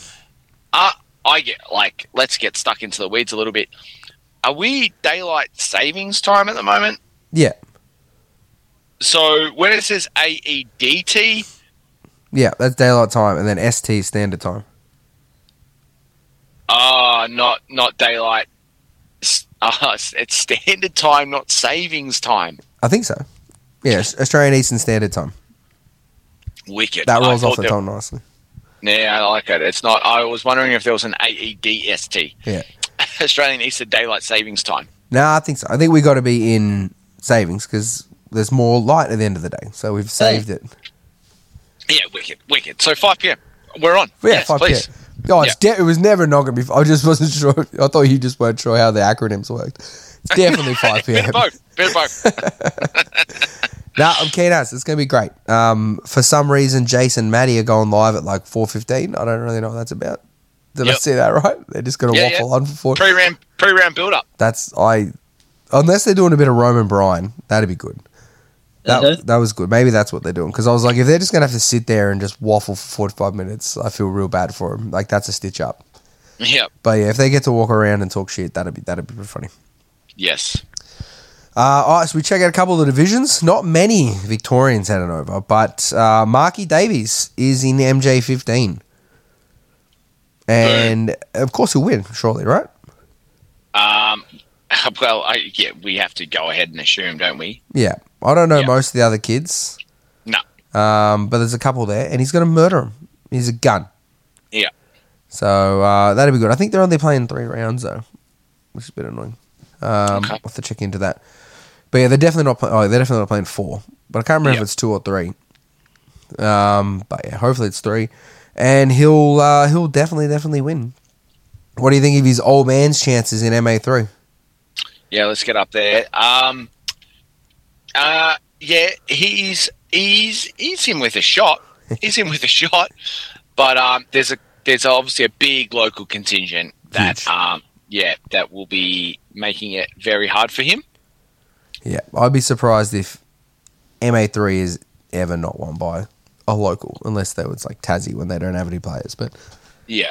Let's get stuck into the weeds a little bit. Are we daylight savings time at the moment? Yeah. So when it says AEDT... Yeah, that's daylight time, and then ST standard time. Not daylight. It's standard time, not savings time. I think so. Yeah, Australian Eastern Standard Time. Wicked. That rolls off the tongue nicely. Yeah, I like it. It's not. I was wondering if there was an AEDST. Yeah. Australian Eastern Daylight Savings Time. No, I think so. I think we got to be in savings because there's more light at the end of the day. So we've saved it. Yeah, wicked. So 5 p.m. We're on. Yeah, yes, 5 please. p.m. Oh, it was never not going to be. I just wasn't sure. I thought you just weren't sure how the acronyms worked. It's definitely 5 p.m. Bit of both. No, I'm keen as. It's going to be great. For some reason, Jason and Maddie are going live at like 4:15. I don't really know what that's about. Did I see that right? They're just going to waffle on for 4. Pre-round build-up. Unless they're doing a bit of Roman Bryan, that'd be good. That was good. Maybe that's what they're doing. Because I was like, if they're just going to have to sit there and just waffle for 45 minutes, I feel real bad for them. Like, that's a stitch up. Yep. But yeah, if they get to walk around and talk shit, that'd be pretty funny. Yes. All right, so we check out a couple of the divisions. Not many Victorians heading over, but Marky Davies is in MJ15. And, of course, he'll win, surely, right? Well, we have to go ahead and assume, don't we? Yeah. I don't know most of the other kids. No. But there's a couple there, and he's going to murder him. He's a gun. Yeah. So that'll be good. I think they're only playing 3 rounds, though, which is a bit annoying. I'll have to check into that. But yeah, they're definitely not playing 4. But I can't remember if it's 2 or 3. But yeah, hopefully it's 3. And he'll definitely win. What do you think of his old man's chances in MA3? Yeah, let's get up there. He's in with a shot. He's in with a shot. But there's obviously a big local contingent that that will be making it very hard for him. Yeah, I'd be surprised if MA3 is ever not won by a local, unless there was like Tassie when they don't have any players. But yeah.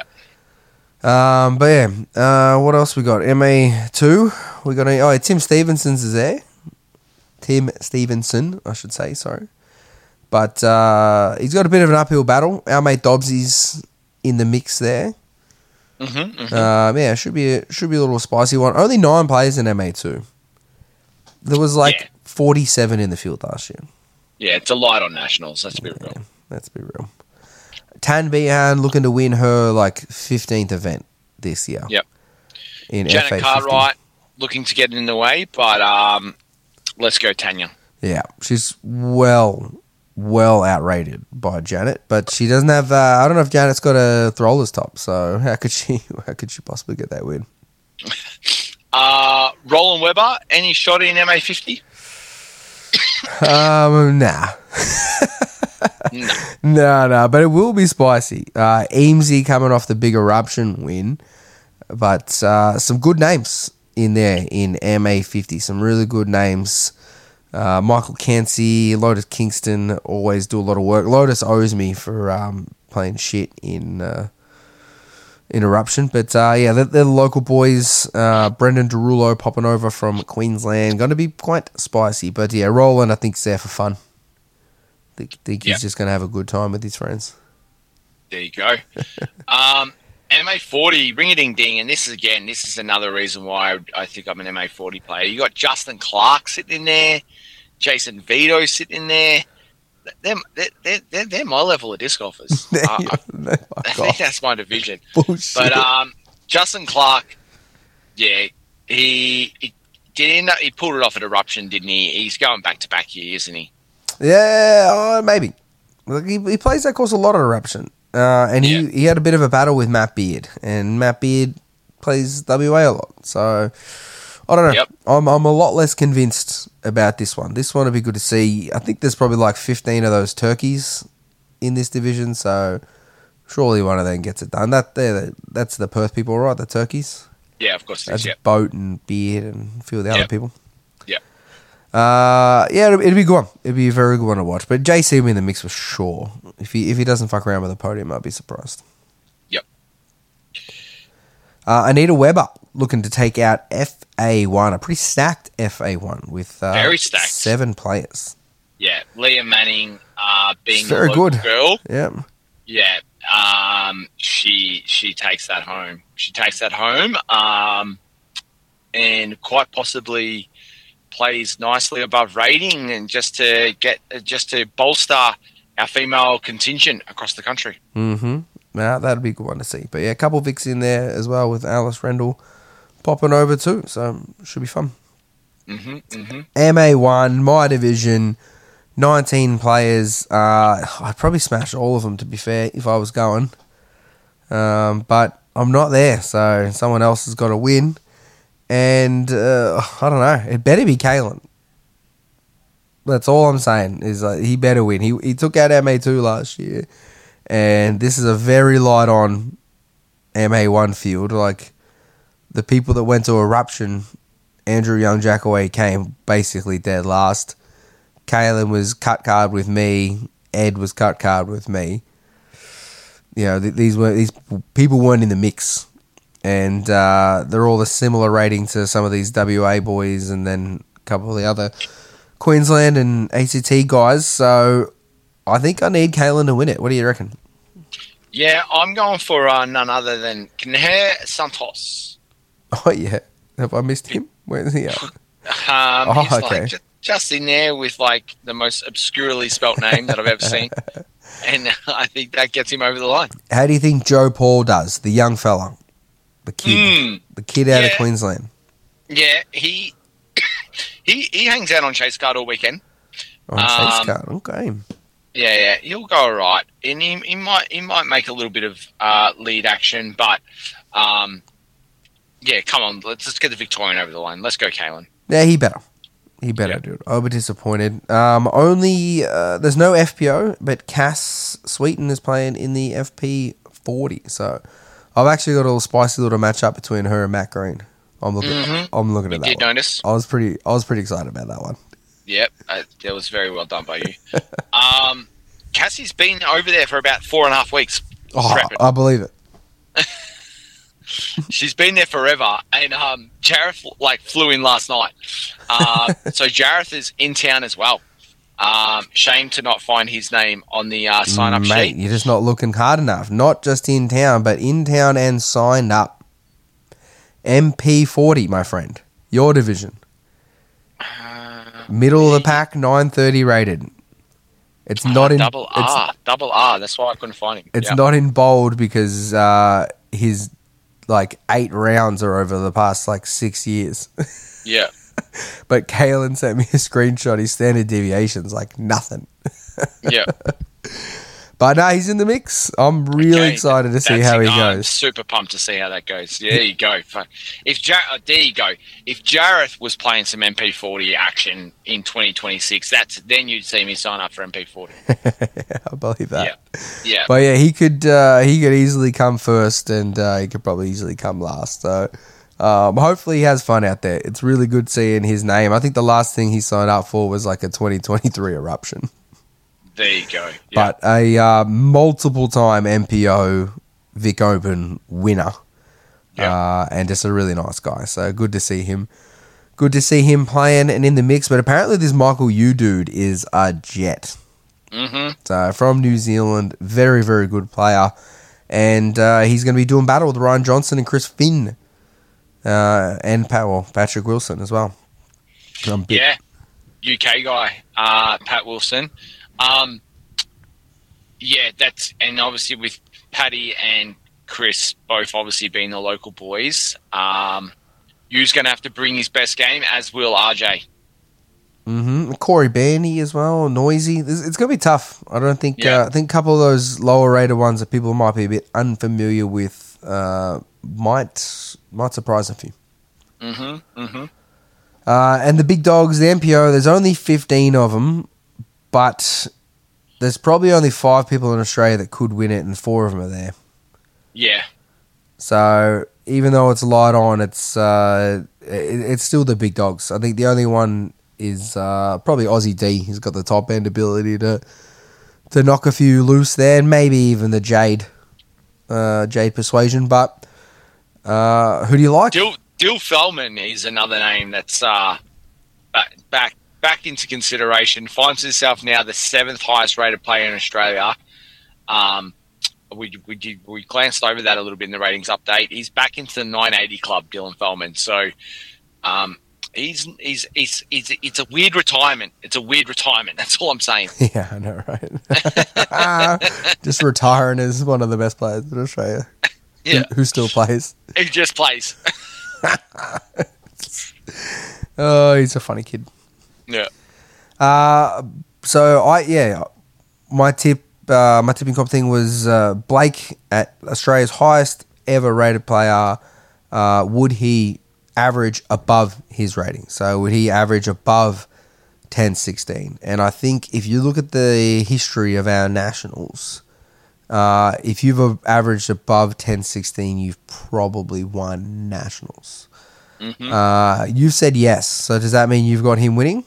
What else we got? MA2, we got Tim Stevenson's is there. Tim Stevenson, I should say, sorry. But he's got a bit of an uphill battle. Our mate Dobbsy's in the mix there. Should be a little spicy one. Only 9 players in MA2. There was 47 in the field last year. Yeah, it's a light on nationals. Let's be real. Let's be real. Tan Behan looking to win her 15th event this year. Yep. In Janet FA Cartwright looking to get in the way, but let's go Tanya. Yeah, she's well outrated by Janet, but she doesn't have. I don't know if Janet's got a Throwler's top, so how could she possibly get that win? Roland Webber, any shot in MA50? Nah. No, but it will be spicy. Eamesy coming off the big eruption win, but some good names in there in MA50. Some really good names. Michael Cansey, Lotus Kingston always do a lot of work. Lotus owes me for playing shit in Eruption. But they're the local boys. Brendan Derulo popping over from Queensland. Going to be quite spicy. But yeah, Roland I think's there for fun. Think he's just going to have a good time with his friends. There you go. MA40, ring a ding ding, and this is another reason why I think I'm an MA40 player. You got Justin Clark sitting in there, Jason Vito sitting in there. They're my level of disc golfers. I think that's my division. Bullshit. But Justin Clark, yeah, he pulled it off at Eruption, didn't he? He's going back to back here, isn't he? Yeah, maybe. Look, he plays that course a lot at Eruption. And he had a bit of a battle with Matt Beard. And Matt Beard plays WA a lot. So, I don't know. Yep. I'm a lot less convinced about this one. This one would be good to see. I think there's probably like 15 of those turkeys in this division. So, surely one of them gets it done. That's the Perth people, right? The turkeys? Yeah, of course it is. That's Boat and Beard and a few of the other people. Yeah. It'd be a good one. It'd be a very good one to watch. But JC will be in the mix for sure. If he doesn't fuck around with the podium, I'd be surprised. Yep. Anita Webber looking to take out FA1, a pretty stacked FA1 with very stacked 7 players. Yeah, Leah Manning being it's very the local good girl. Yeah. Yeah. She takes that home. She takes that home. And quite possibly plays nicely above rating, and just to bolster our female contingent across the country. Mm-hmm. Nah, that'd be a good one to see. But yeah, a couple of Vicks in there as well with Alice Rendell popping over too. So should be fun. Mm-hmm, mm-hmm. MA1, my division, 19 players. I'd probably smash all of them, to be fair, if I was going. But I'm not there, so someone else has got to win. And I don't know. It better be Kalen. That's all I'm saying. Is he better win. He took out MA2 last year, and this is a very light on MA1 field. Like the people that went to Eruption, Andrew Young Jackaway came basically dead last. Kalen was cut card with me. Ed was cut card with me. You know, these people weren't in the mix. And they're all a similar rating to some of these WA boys and then a couple of the other Queensland and ACT guys. So I think I need Kalen to win it. What do you reckon? Yeah, I'm going for none other than Kinher Santos. Oh, yeah. Have I missed him? Where's he at? He's okay. Like just in there with like the most obscurely spelt name that I've ever seen. And I think that gets him over the line. How do you think Joe Paul does, the young fella? The kid out of Queensland. Yeah, he hangs out on chase card all weekend. On chase card, okay. Yeah, he'll go all right, and he might make a little bit of lead action, but yeah, come on, let's get the Victorian over the line. Let's go, Kalen. Yeah, he better do it. I'll be disappointed. Only there's no FPO, but Cass Sweeten is playing in the FP40, so. I've actually got a little spicy little matchup between her and Matt Green. I'm looking at that. Did one. Notice? I was pretty excited about that one. Yep, that was very well done by you. Cassie's been over there for about 4.5 weeks. Oh, I believe it. She's been there forever, and Jareth flew in last night. So Jareth is in town as well. Shame to not find his name on the sign-up sheet. You're just not looking hard enough. Not just in town, but in town and signed up. MP40, my friend. Your division. Middle of the pack, 930 rated. It's not in... Double R. That's why I couldn't find him. It's not in bold because his 8 rounds are over the past 6 years. Yeah. But Kalen sent me a screenshot. His standard deviation's nothing. Yeah. But no, he's in the mix. I'm really excited to see how he goes. I'm super pumped to see how that goes. There you go. There you go. If Jareth was playing some MP40 action in 2026, then you'd see me sign up for MP40. I believe that. Yeah. But yeah, he could easily come first, and he could probably easily come last. So hopefully he has fun out there. It's really good seeing his name. I think the last thing he signed up for was a 2023 Eruption. There you go. Yeah. But a multiple-time MPO Vic Open winner. And just a really nice guy. So good to see him. Good to see him playing and in the mix. But apparently this Michael Yu dude is a jet. Mm-hmm. So from New Zealand, very, very good player. And he's going to be doing battle with Ryan Johnson and Chris Finn. And Patrick Wilson as well. Yeah. UK guy, Pat Wilson. And obviously with Paddy and Chris both obviously being the local boys, Yu's going to have to bring his best game, as will RJ. Mm-hmm. Corey Bandy as well, Noisy. It's going to be tough. I don't think. I think a couple of those lower rated ones that people might be a bit unfamiliar with might surprise a few. Mm-hmm. Mm-hmm. And the big dogs, the MPO. There's only 15 of them, but there's probably only 5 people in Australia that could win it, and 4 of them are there. Yeah. So even though it's light on, it's still the big dogs. I think the only one is probably Aussie D. He's got the top end ability to knock a few loose there, and maybe even the Jade Persuasion. But who do you like? Dill Feldman is another name that's back into consideration. Finds himself now the 7th highest rated player in Australia. We glanced over that a little bit in the ratings update. He's back into the 980 club, Dylan Feldman. So it's a weird retirement. It's a weird retirement. That's all I'm saying. Yeah, I know, right? Just retiring as one of the best players in Australia. Yeah. Who still plays? He just plays. Oh, he's a funny kid. Yeah. My tipping comp thing was Blake at Australia's highest ever rated player. Would he average above his rating? So would he average above 10-16? And I think if you look at the history of our nationals, if you've averaged above 10-16, you've probably won nationals. Mm-hmm. You've said yes. So does that mean you've got him winning?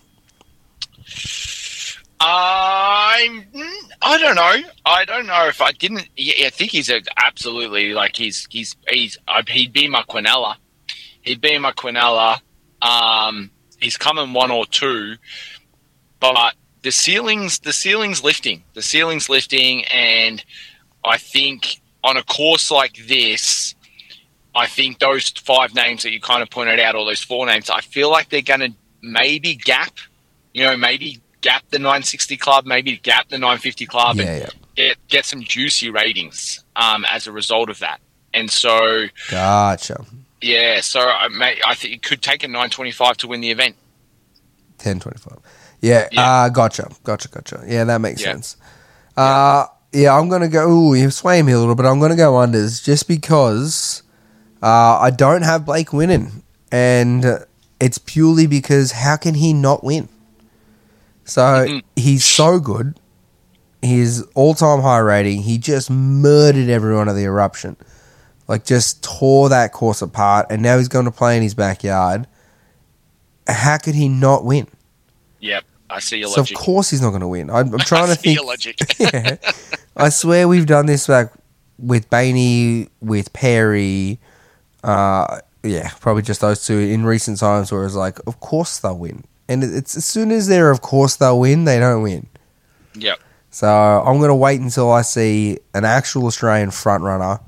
I don't know. I don't know if I didn't. Yeah, I think he's absolutely like he'd be my Quinella. He'd be my Quinella. He's coming 1 or 2, but the ceiling's lifting. The ceiling's lifting, and I think on a course like this, I think those 5 names that you kind of pointed out, or those 4 names, I feel like they're going to maybe gap the 960 club, maybe gap the 950 club, and get some juicy ratings as a result of that. And so, gotcha. Yeah, so I think it could take a 925 to win the event. 1025. Yeah. Gotcha. Yeah, that makes sense. I'm gonna go. Ooh, you're swaying me a little bit. I'm gonna go unders just because I don't have Blake winning, and it's purely because how can he not win? So he's so good. His all-time high rating. He just murdered everyone at the Eruption. Like, just tore that course apart, and now he's going to play in his backyard. How could he not win? Yep, I see your logic. So, of course he's not going to win. I'm trying to think. Your logic. Yeah, I swear we've done this like with Bainey, with Perry. Probably just those two in recent times where it's like, of course they'll win. And it's as soon as they're, of course they'll win, they don't win. Yep. So I'm going to wait until I see an actual Australian front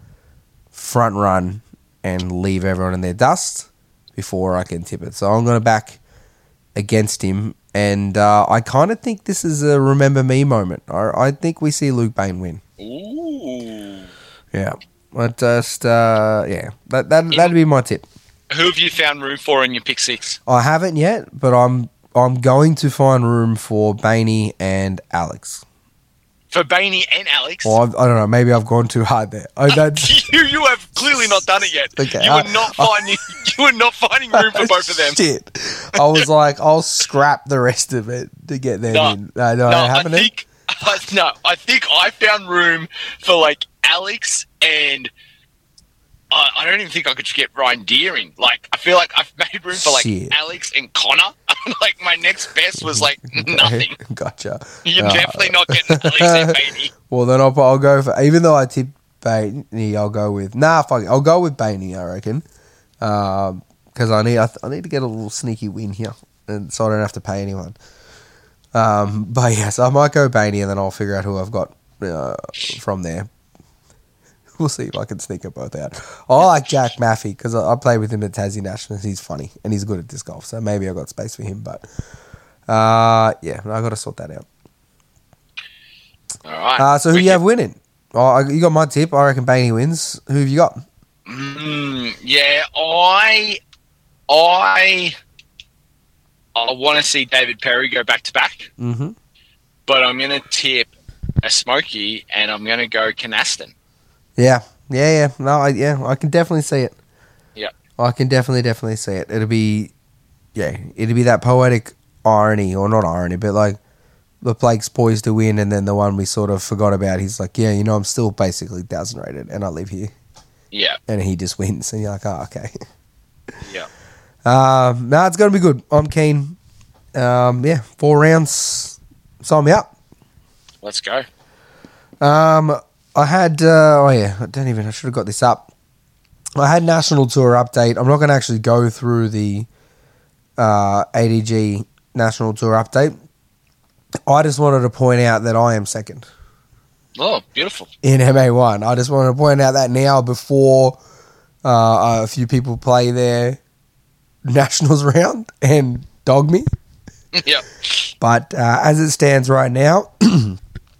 run and leave everyone in their dust before I can tip it. So I'm going to back against him. And I kind of think this is a remember me moment. I think we see Luke Bain win. Ooh. Yeah. But just, that'd be my tip. Who have you found room for in your pick 6? I haven't yet, but I'm going to find room for Bainey and Alex. For Bainey and Alex? Well, I don't know. Maybe I've gone too hard there. You have clearly not done it yet. Okay, you are not finding room for both of them. Shit. I was like, I'll scrap the rest of it to get them in. I think I found room for like Alex and I don't even think I could get Ryan Deering. Like, I feel like I've made room for like Shit. Alex and Connor. Like, my next best was like nothing. Gotcha. You're definitely not getting Alex and Bainey. Well, then I'll go for, even though I tipped Bainey, I'll go with, fuck it, I'll go with Bainey, I reckon. Because I need to get a little sneaky win here, and so I don't have to pay anyone. But yeah, so I might go Bainey, and then I'll figure out who I've got from there. We'll see if I can sneak it both out. I like Jack Maffey because I played with him at Tassie Nationals. He's funny and he's good at disc golf, so maybe I've got space for him. But yeah, I got to sort that out. All right. So who you have winning? You got my tip. I reckon Bainey wins. Who have you got? Yeah, I want to see David Perry go back to back. Mm-hmm. But I'm going to tip a Smoky, and I'm going to go Canaston. Yeah. No, I can definitely see it. Yeah. I can definitely see it. It'll be that poetic irony, or not irony, but like the Blake's poised to win, and then the one we sort of forgot about, he's like, yeah, I'm still basically 1,000 rated, and I live here. Yeah. And he just wins, and you're like, oh, okay. Yeah. No, it's going to be good. I'm keen. 4 rounds. Sign me up. Let's go. I had, I should have got this up. I had National Tour update. I'm not going to actually go through the ADG National Tour update. I just wanted to point out that I am second. Oh, beautiful. In MA1. I just wanted to point out that now before a few people play their Nationals round and dog me. Yep. But as it stands right now, and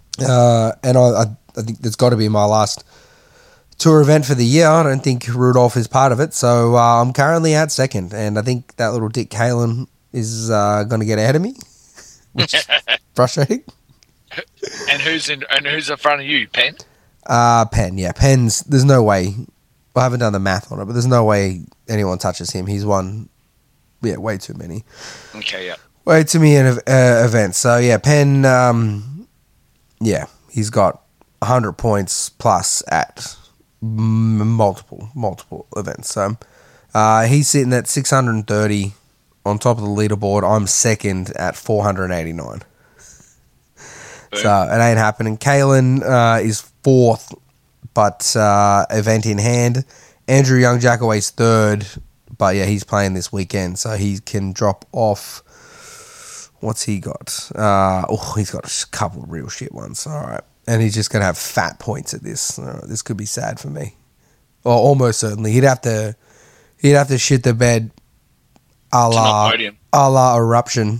I think there's got to be my last tour event for the year. I don't think Rudolph is part of it. So I'm currently at second. And I think that little Dick Kalen is going to get ahead of me, which is frustrating. And who's in front of you, Penn? Penn, yeah. Penn's, there's no way. I haven't done the math on it, but there's no way anyone touches him. He's won, way too many. Okay, yeah. Way too many events. So, yeah, Penn, he's got 100 points plus at multiple events. So he's sitting at 630 on top of the leaderboard. I'm second at 489. Boom. So it ain't happening. Kalen is fourth, but event in hand. Andrew Young Jackaway's third, but yeah, he's playing this weekend, so he can drop off. What's he got? He's got a couple of real shit ones. All right. And he's just going to have fat points at this. This could be sad for me. Or almost certainly. He'd have to shit the bed a la Eruption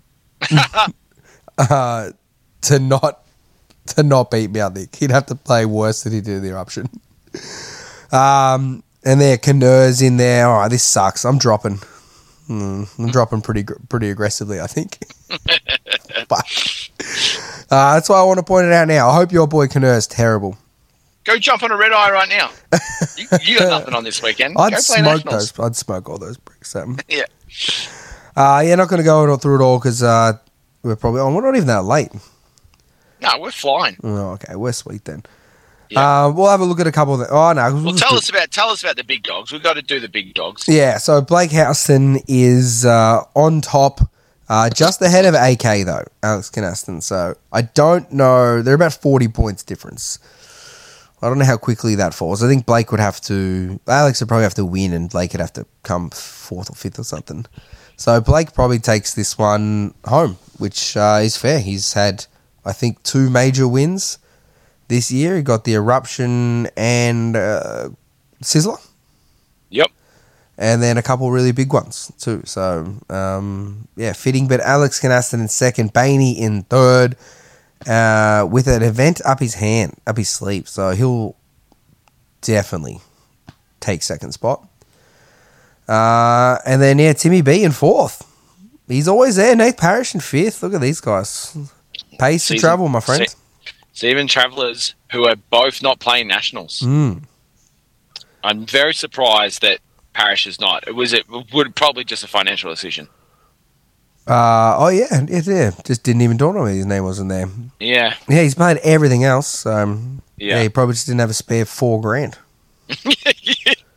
to not beat me, I think. He'd have to play worse than he did in the Eruption. And there, Canur's in there. All right, this sucks. I'm dropping. I'm dropping pretty aggressively, I think. But that's why I want to point it out now. I hope your boy Canur is terrible. Go jump on a red eye right now. You got nothing on this weekend. I'd smoke all those bricks. Yeah. Not going to go through it all because we're not even that late. No, we're flying. Oh, okay, we're sweet then. Yeah. We'll have a look at a couple of them. Oh no! Well, tell us about the big dogs. We've got to do the big dogs. Yeah. So Blake Houston is on top, just ahead of AK though, Alex Canaston. So I don't know. They're about 40 points difference. I don't know how quickly that falls. I think Alex would probably have to win, and Blake would have to come fourth or fifth or something. So Blake probably takes this one home, which is fair. He's had, I think, 2 major wins this year. He got the Eruption and Sizzler. Yep. And then a couple really big ones too. So, fitting. But Alex Canaston in second, Bainey in third, with an event up his sleeve. So he'll definitely take second spot. And then, Timmy B in fourth. He's always there. Nate Parrish in fifth. Look at these guys. Pace to travel, my friend. Even Travellers, who are both not playing Nationals. I'm very surprised that Parrish is not. It would probably just a financial decision. Yeah. Just didn't even dawn on me his name wasn't there. Yeah. Yeah, he's played everything else. He probably just didn't have a spare $4,000.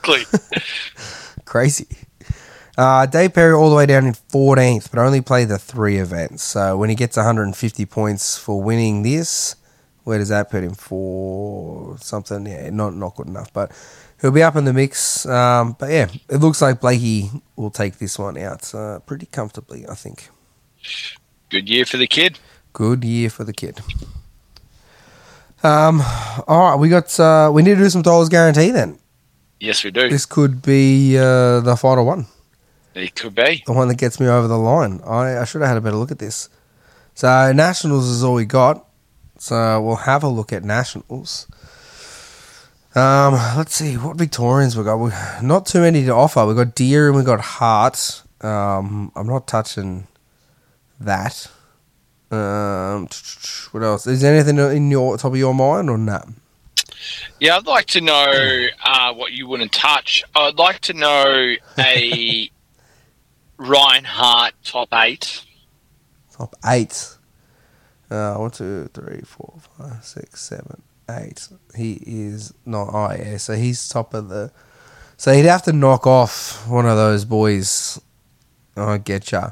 exactly. Crazy. Dave Perry all the way down in 14th, but only played the 3 events. So when he gets 150 points for winning this, where does that put him? For something? Yeah, not good enough, but he'll be up in the mix. But yeah, it looks like Blakey will take this one out pretty comfortably, I think. Good year for the kid. Good year for the kid. All right, we need to do some dollars guarantee then. Yes, we do. This could be the final one. It could be. The one that gets me over the line. I should have had a better look at this. So Nationals is all we got. So we'll have a look at Nationals. Let's see what Victorians we got. Not too many to offer. We got Deer and we got Hart. I'm not touching that. What else? Is there anything in your top of your mind or not? Yeah, I'd like to know what you wouldn't touch. I'd like to know a Ryan Hart top 8. Top 8. 1, 2, 3, 4, 5, 6, 7, 8. He is not. Oh yeah, so he's top of the. So he'd have to knock off one of those boys. I get ya.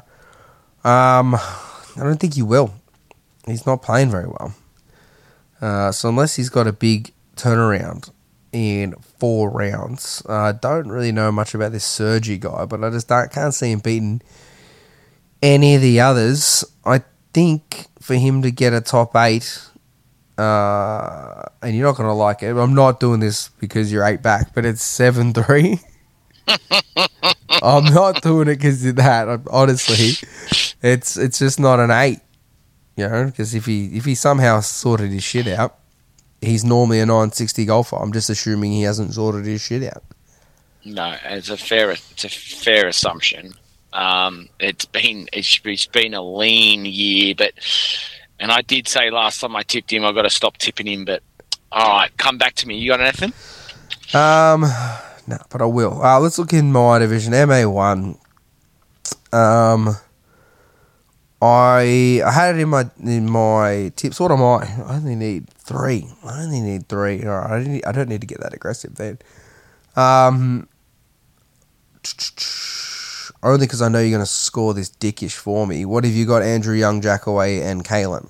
I don't think he will. He's not playing very well. So unless he's got a big turnaround in 4 rounds, I don't really know much about this Sergi guy, but I just can't see him beating any of the others. I think for him to get a top 8, and you're not going to like it, I'm not doing this because you're 8 back, but it's 7-3. I'm not doing it because of that. Honestly, it's just not an 8, you know. Because if he somehow sorted his shit out, he's normally a 960 golfer. I'm just assuming he hasn't sorted his shit out. No, it's a fair assumption. It's been a lean year, and I did say last time I tipped him, I've got to stop tipping him. But all right, come back to me. You got anything? No, but I will. Let's look in my division, MA1. I had it in my tips. What am I? I only need 3. All right, I don't need to get that aggressive then. Only because I know you're going to score this dickish for me. What have you got? Andrew Young, Jackaway, and Kalen.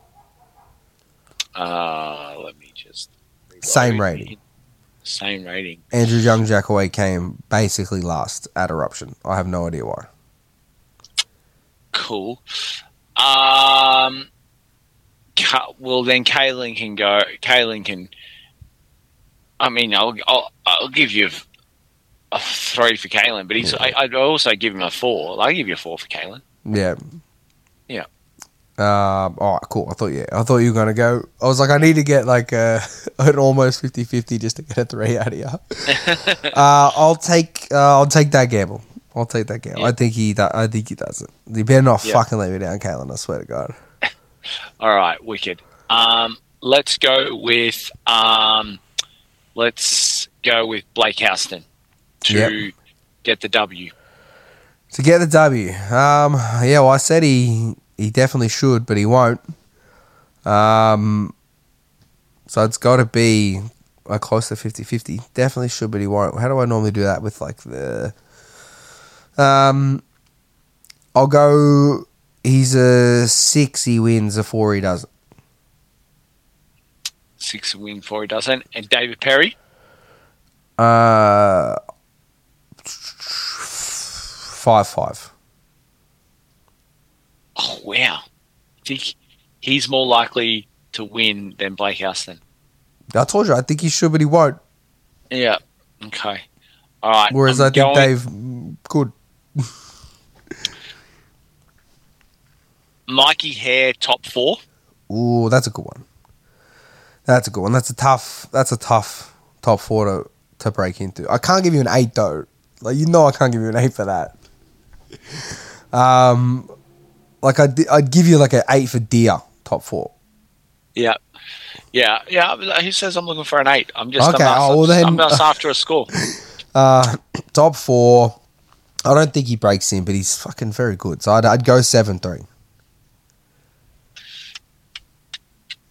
Let me just. Same rating. Same rating. Andrew Young, Jackaway came basically last at Eruption. I have no idea why. Cool. Well, then Kalen can go. Kalen can. I mean, I'll give you a 3 for Kalen, but I'd also give him a 4. I'll give you a 4 for Kalen. Yeah. Yeah. All right, cool. I thought you were going to go. I was like, I need to get like an almost 50-50 just to get a 3 out of you. I'll take that gamble. Yeah. I think he does it. You better not fucking let me down, Kalen. I swear to God. All right, wicked. Let's go with Blake Houston to get the W. To get the W. Well, I said he definitely should, but he won't. So it's got to be close to 50-50. Definitely should, but he won't. How do I normally do that with like the... I'll go... He's a 6, he wins. A 4, he doesn't. 6 win, 4 he doesn't. And David Perry? 5-5. Oh, wow. I think he's more likely to win than Blake Houston. I told you, I think he should, but he won't. Yeah. Okay. All right. Whereas I think Dave could. Mikey Hare, top 4. Ooh, that's a good one. That's a tough top 4 to break into. I can't give you an 8 though. Like, I can't give you an 8 for that. Like I'd give you like an 8 for Deer, top 4. Yeah. He says I'm looking for an 8. I'm just okay. I'm just after a score. Top 4. I don't think he breaks in, but he's fucking very good. So I'd go 7-3.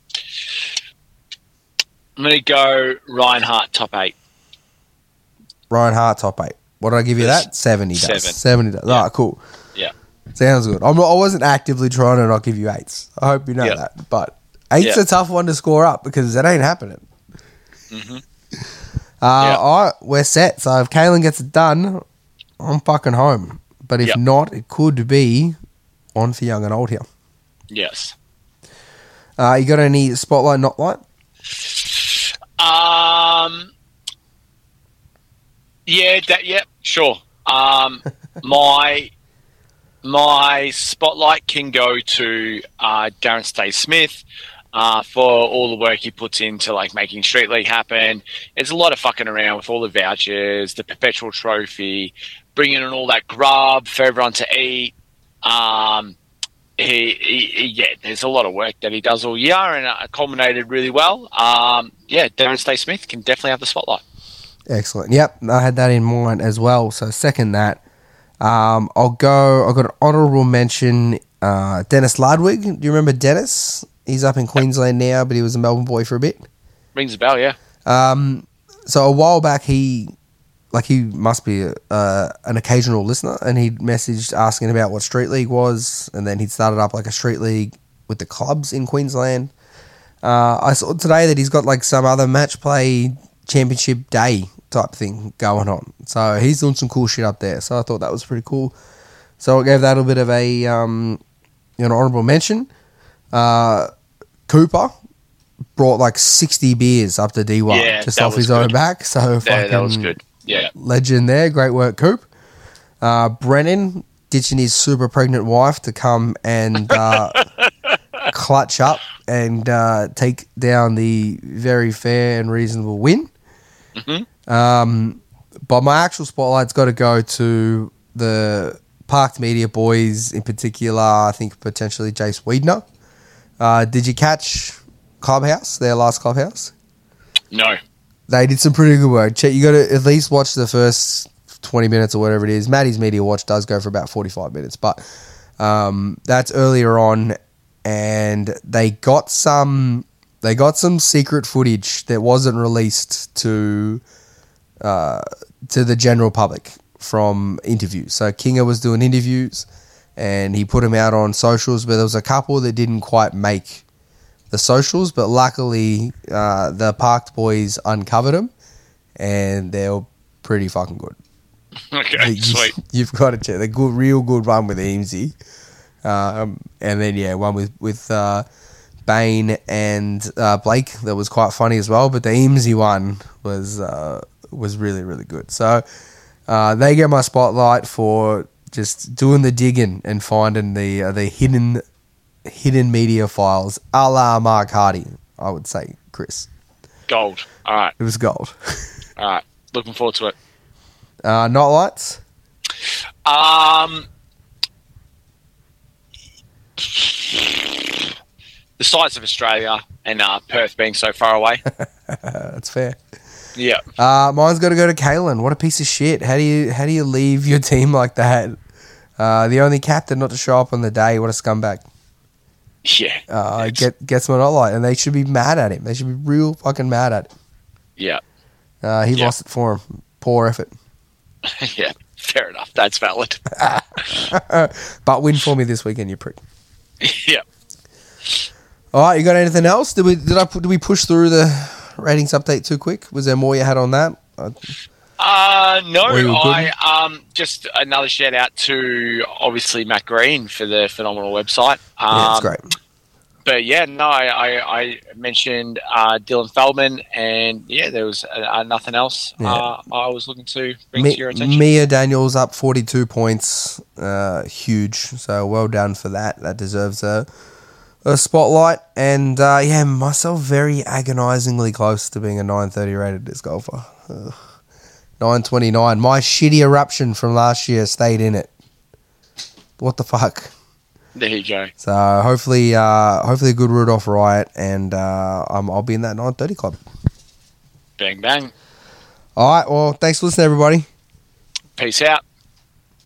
I'm going to go Ryan Hart, top 8. Ryan Hart, top 8. What did I give you that? 7 he does. 7 he does. Yeah. All right, cool. Yeah. Sounds good. I wasn't actively trying to not give you 8s. I hope you know that. But 8's a tough one to score up because that ain't happening. Mm-hmm. All right, we're set. So if Kalen gets it done, I'm fucking home. But if not, it could be on for young and old here. Yes. You got any spotlight, not light? Sure. My spotlight can go to Darren Stay-Smith for all the work he puts into like making Street League happen. There's a lot of fucking around with all the vouchers, the perpetual trophy, bringing in all that grub for everyone to eat. There's a lot of work that he does all year, and it culminated really well. Darren Stay-Smith can definitely have the spotlight. Excellent. Yep, I had that in mind as well. So second that. I've got an honourable mention. Dennis Ludwig. Do you remember Dennis? He's up in Queensland now, but he was a Melbourne boy for a bit. Rings a bell, yeah. So a while back, he must be an occasional listener, and he messaged asking about what Street League was, and then he'd started up like a Street League with the clubs in Queensland. I saw today that he's got like some other match play championship day type thing going on. So he's doing some cool shit up there. So I thought that was pretty cool. So I gave that a bit of a honourable mention. Cooper brought like 60 beers up to D1 just off his own back. So that was good. Yeah. Legend there. Great work, Coop. Brennan ditching his super pregnant wife to come and clutch up and take down the very fair and reasonable win. Mm-hmm. But my actual spotlight's got to go to the Parked Media boys, in particular, I think potentially Jace Wiedner. Did you catch Clubhouse, their last Clubhouse? No. They did some pretty good work. You got to at least watch the first 20 minutes or whatever it is. Maddie's Media Watch does go for about 45 minutes, but that's earlier on, and they got some secret footage that wasn't released to the general public from interviews. So Kinga was doing interviews, and he put them out on socials, but there was a couple that didn't quite make the socials, but luckily the Parked boys uncovered them, and they were pretty fucking good. Okay, sweet. You've got to check. They're good, real good one with Eamesy. And then, one with Bane and Blake that was quite funny as well, but the Eamesy one was really, really good. So they get my spotlight for just doing the digging and finding the hidden media files, a la Mark Hardy, I would say, Chris. Gold. All right. It was gold. All right. Looking forward to it. Not lights? The size of Australia and Perth being so far away. That's fair. Yeah. Mine's got to go to Kalen. What a piece of shit. How do you leave your team like that? The only captain not to show up on the day. What a scumbag. Yeah. Gets my not light, and they should be mad at him. They should be real fucking mad at him. Yeah. He lost it for him. Poor effort. Yeah. Fair enough. That's valid. But win for me this weekend, you prick. Yeah. All right, you got anything else? Did we push through the ratings update too quick? Was there more you had on that? No. I just another shout out to obviously Matt Green for the phenomenal website. That's great. But yeah, no, I mentioned Dylan Feldman, and yeah, there was nothing else I was looking to bring to your attention. Mia Daniels up 42 points, huge. So well done for that. That deserves a spotlight. And myself very agonisingly close to being a 930 rated disc golfer. 929. My shitty eruption from last year stayed in it. What the fuck? There you go. So hopefully a good Rudolph riot, and I'll be in that 930 club. Bang bang. All right. Well, thanks for listening, everybody. Peace out.